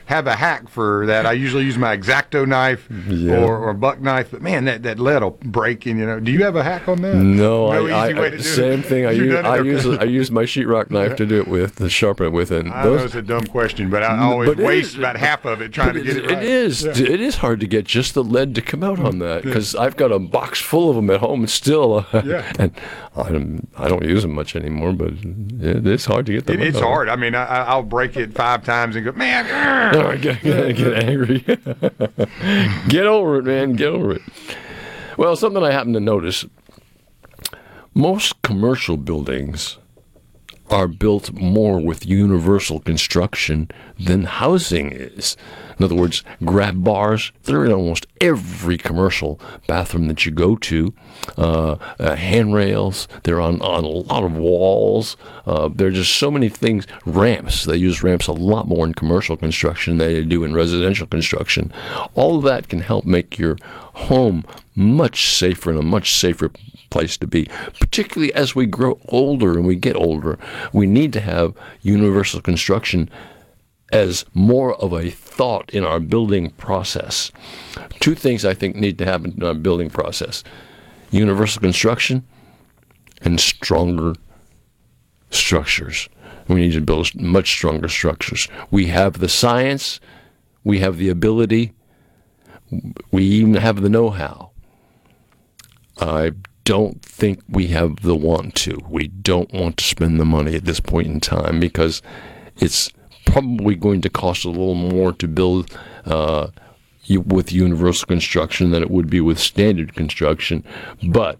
have a hack for that. I usually use my X-Acto knife or buck knife, but man, that lead will break. And do you have a hack on that? No, easy way to do same it. thing. I use my sheetrock knife to do it with, to sharpen it with. And I know it's a dumb question, but I always waste about half of it trying to get it right. It is hard to get just the lead to come out on that, because I've got a box full of them at home still, and I don't use them much anymore. But it's hard to get them. It's hard. I mean, I'll break it 5 times and go, man. I get angry. Get over it, man. Get over it. Well, something I happen to notice: most commercial buildings are built more with universal construction than housing is. In other words, grab bars, they're in almost every commercial bathroom that you go to. Handrails, they're on a lot of walls. There are just so many things. Ramps, they use ramps a lot more in commercial construction than they do in residential construction. All of that can help make your home much safer and a much safer place to be, particularly as we grow older and we get older. We need to have universal construction as more of a thought in our building process. 2 things I think need to happen in our building process: universal construction and stronger structures. We need to build much stronger structures. We have the science, we have the ability, we even have the know-how. I don't think we have the want to. We don't want to spend the money at this point in time, because it's probably going to cost a little more to build with universal construction than it would be with standard construction. But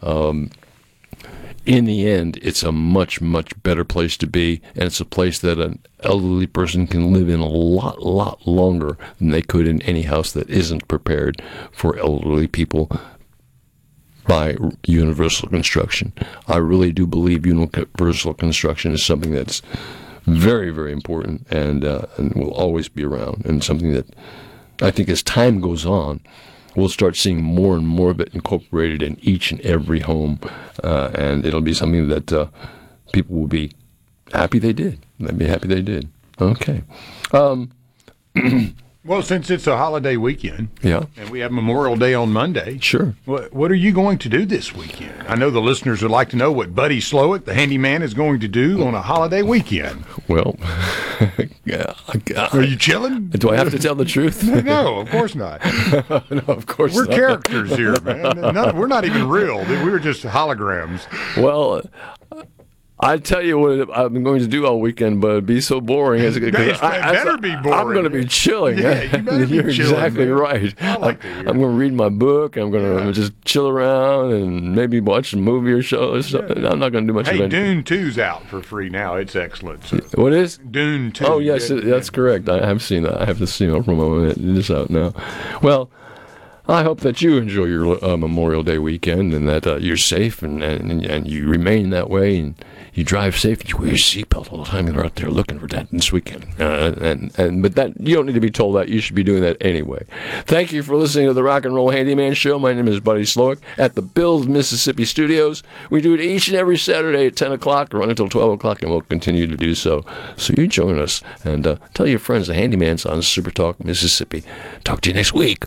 in the end, it's a much, much better place to be, and it's a place that an elderly person can live in a lot longer than they could in any house that isn't prepared for elderly people by universal construction. I really do believe universal construction is something that's very, very important and will always be around, and something that I think as time goes on, we'll start seeing more and more of it incorporated in each and every home, and it'll be something that people will be happy they did. They'll be happy they did. Okay. Well, since it's a holiday weekend, and we have Memorial Day on Monday, sure. What are you going to do this weekend? I know the listeners would like to know what Buddy Slowick, the handyman, is going to do on a holiday weekend. Well, are you chilling? Do I have to tell the truth? No, of course not. No, of course we're not. Characters here, man. We're not even real. We were just holograms. Well, I tell you what I'm going to do all weekend, but it'd be so boring. It better be boring. I'm going to be chilling. Yeah, you better You're be chilling, exactly man. right. I like to hear I'm going to read my book. I'm going to just chill around and maybe watch a movie or show. I'm not going to do much of anything. Dune 2's out for free now. It's excellent. So. What is? Dune 2. Oh, yes, that's correct. I have seen that. I have to see it from a moment. It is out now. Well, I hope that you enjoy your Memorial Day weekend, and that you're safe and you remain that way, and you drive safe, and you wear your seatbelt all the time. You're out there looking for that this weekend. But that you don't need to be told that. You should be doing that anyway. Thank you for listening to the Rock and Roll Handyman Show. My name is Buddy Slowick at the Bills, Mississippi studios. We do it each and every Saturday at 10 o'clock, run until 12 o'clock, and we'll continue to do so. So you join us, and tell your friends the Handyman's on Super Talk Mississippi. Talk to you next week.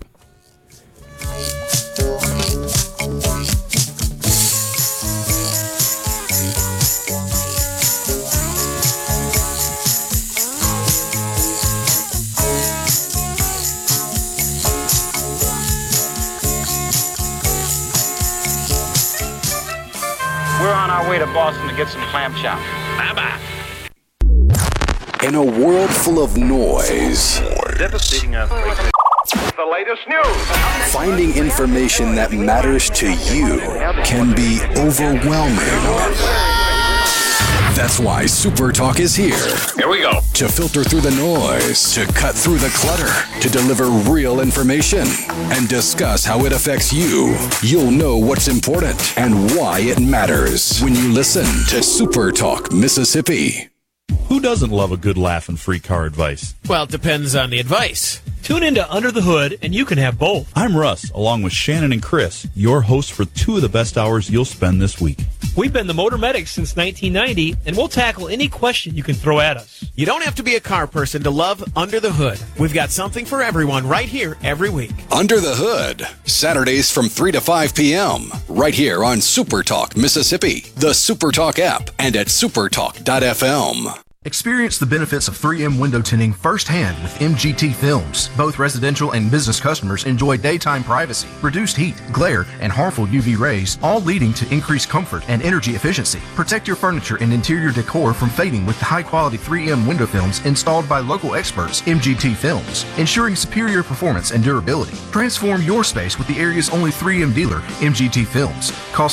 We're on our way to Boston to get some clam chowder. Bye-bye. In a world full of noise, Devastating earthquake. The latest news. finding information that matters to you can be overwhelming. That's why Super Talk is here. Here we go. To filter through the noise, to cut through the clutter, to deliver real information, and discuss how it affects you. You'll know what's important and why it matters when you listen to Super Talk Mississippi. Who doesn't love a good laugh and free car advice? Well, it depends on the advice. Tune into Under the Hood, and you can have both. I'm Russ, along with Shannon and Chris, your hosts for 2 of the best hours you'll spend this week. We've been the Motor Medics since 1990, and we'll tackle any question you can throw at us. You don't have to be a car person to love Under the Hood. We've got something for everyone right here every week. Under the Hood, Saturdays from 3 to 5 p.m., right here on Super Talk Mississippi, the Super Talk app, and at supertalk.fm. Experience the benefits of 3M window tinting firsthand with MGT Films. Both residential and business customers enjoy daytime privacy, reduced heat, glare, and harmful UV rays, all leading to increased comfort and energy efficiency. Protect your furniture and interior decor from fading with the high-quality 3M window films installed by local experts, MGT Films, ensuring superior performance and durability. Transform your space with the area's only 3M dealer, MGT Films. Call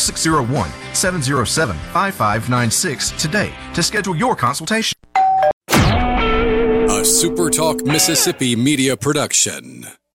601-707-5596 today to schedule your consultation. A Super Talk Mississippi media production.